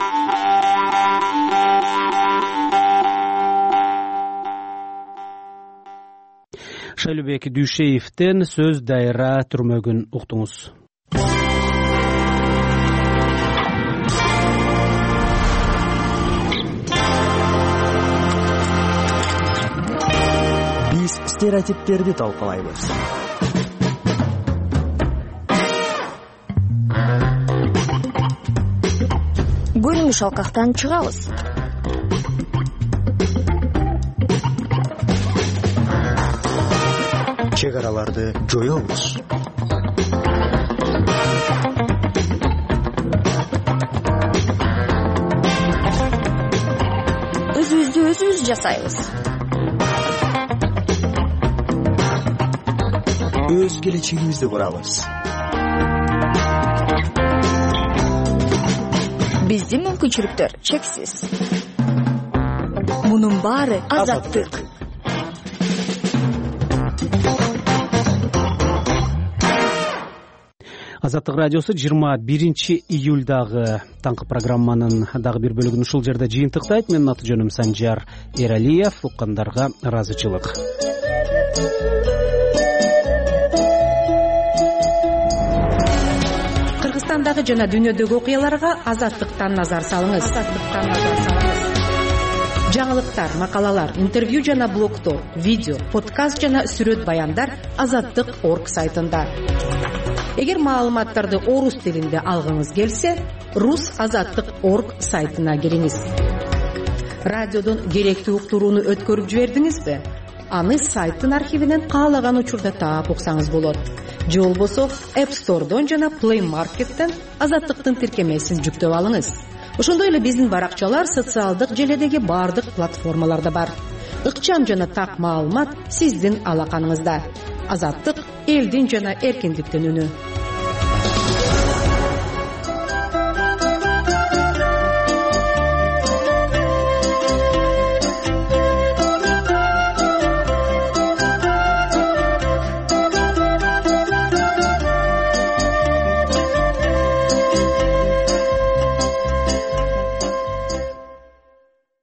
Шайлообек Дүйшеевден сөз дайра түрмөгүн уктуңуз. Биз стереотиптерди талкалайбыз. Көрүнүш алкактан чыгабыз. Чек араларды жоёбуз. Өзүбүздү өзүбүз жасайбыз. Өз келечегибизди курабыз. Биздин мүмкүнчүлүктөр чексиз. Мунун баары азаттык. Азаттык радиосу жыйырма биринчи июлдагы таңкы программанын дагы бир бөлүгүн ушул жерде жыйынтыктайт. Менин аты жөнүм Санжар Эралиев. Уккандарга ыраазычылык. кыргызстандагы жана дүйнөдөгү окуяларга азаттыктан назар салыңыз. азаттыктан назар салыңыз. Жаңылыктар, макалалар, интервью жана блогтор, видео, подкаст жана сүрөт баяндар азаттык точка орг сайтында. Эгер маалыматтарды орус тилинде алгыңыз келсе, рус азаттык точка орг сайтына кириңиз. Радиодон керектүү уктурууну өткөрүп жибердиңизби? Аны сайттын архивинен каалаган учурда таап уксаңыз болот. Же болбосо App Store'дон жана Play Market'тен азаттыктын тиркемесин жүктөп алыңыз. Ошондой эле биздин баракчалар социалдык желедеги бардык платформаларда бар. Ыкчам жана так маалымат сиздин алаканыңызда. Азаттык элдин жана эркиндиктин үнү.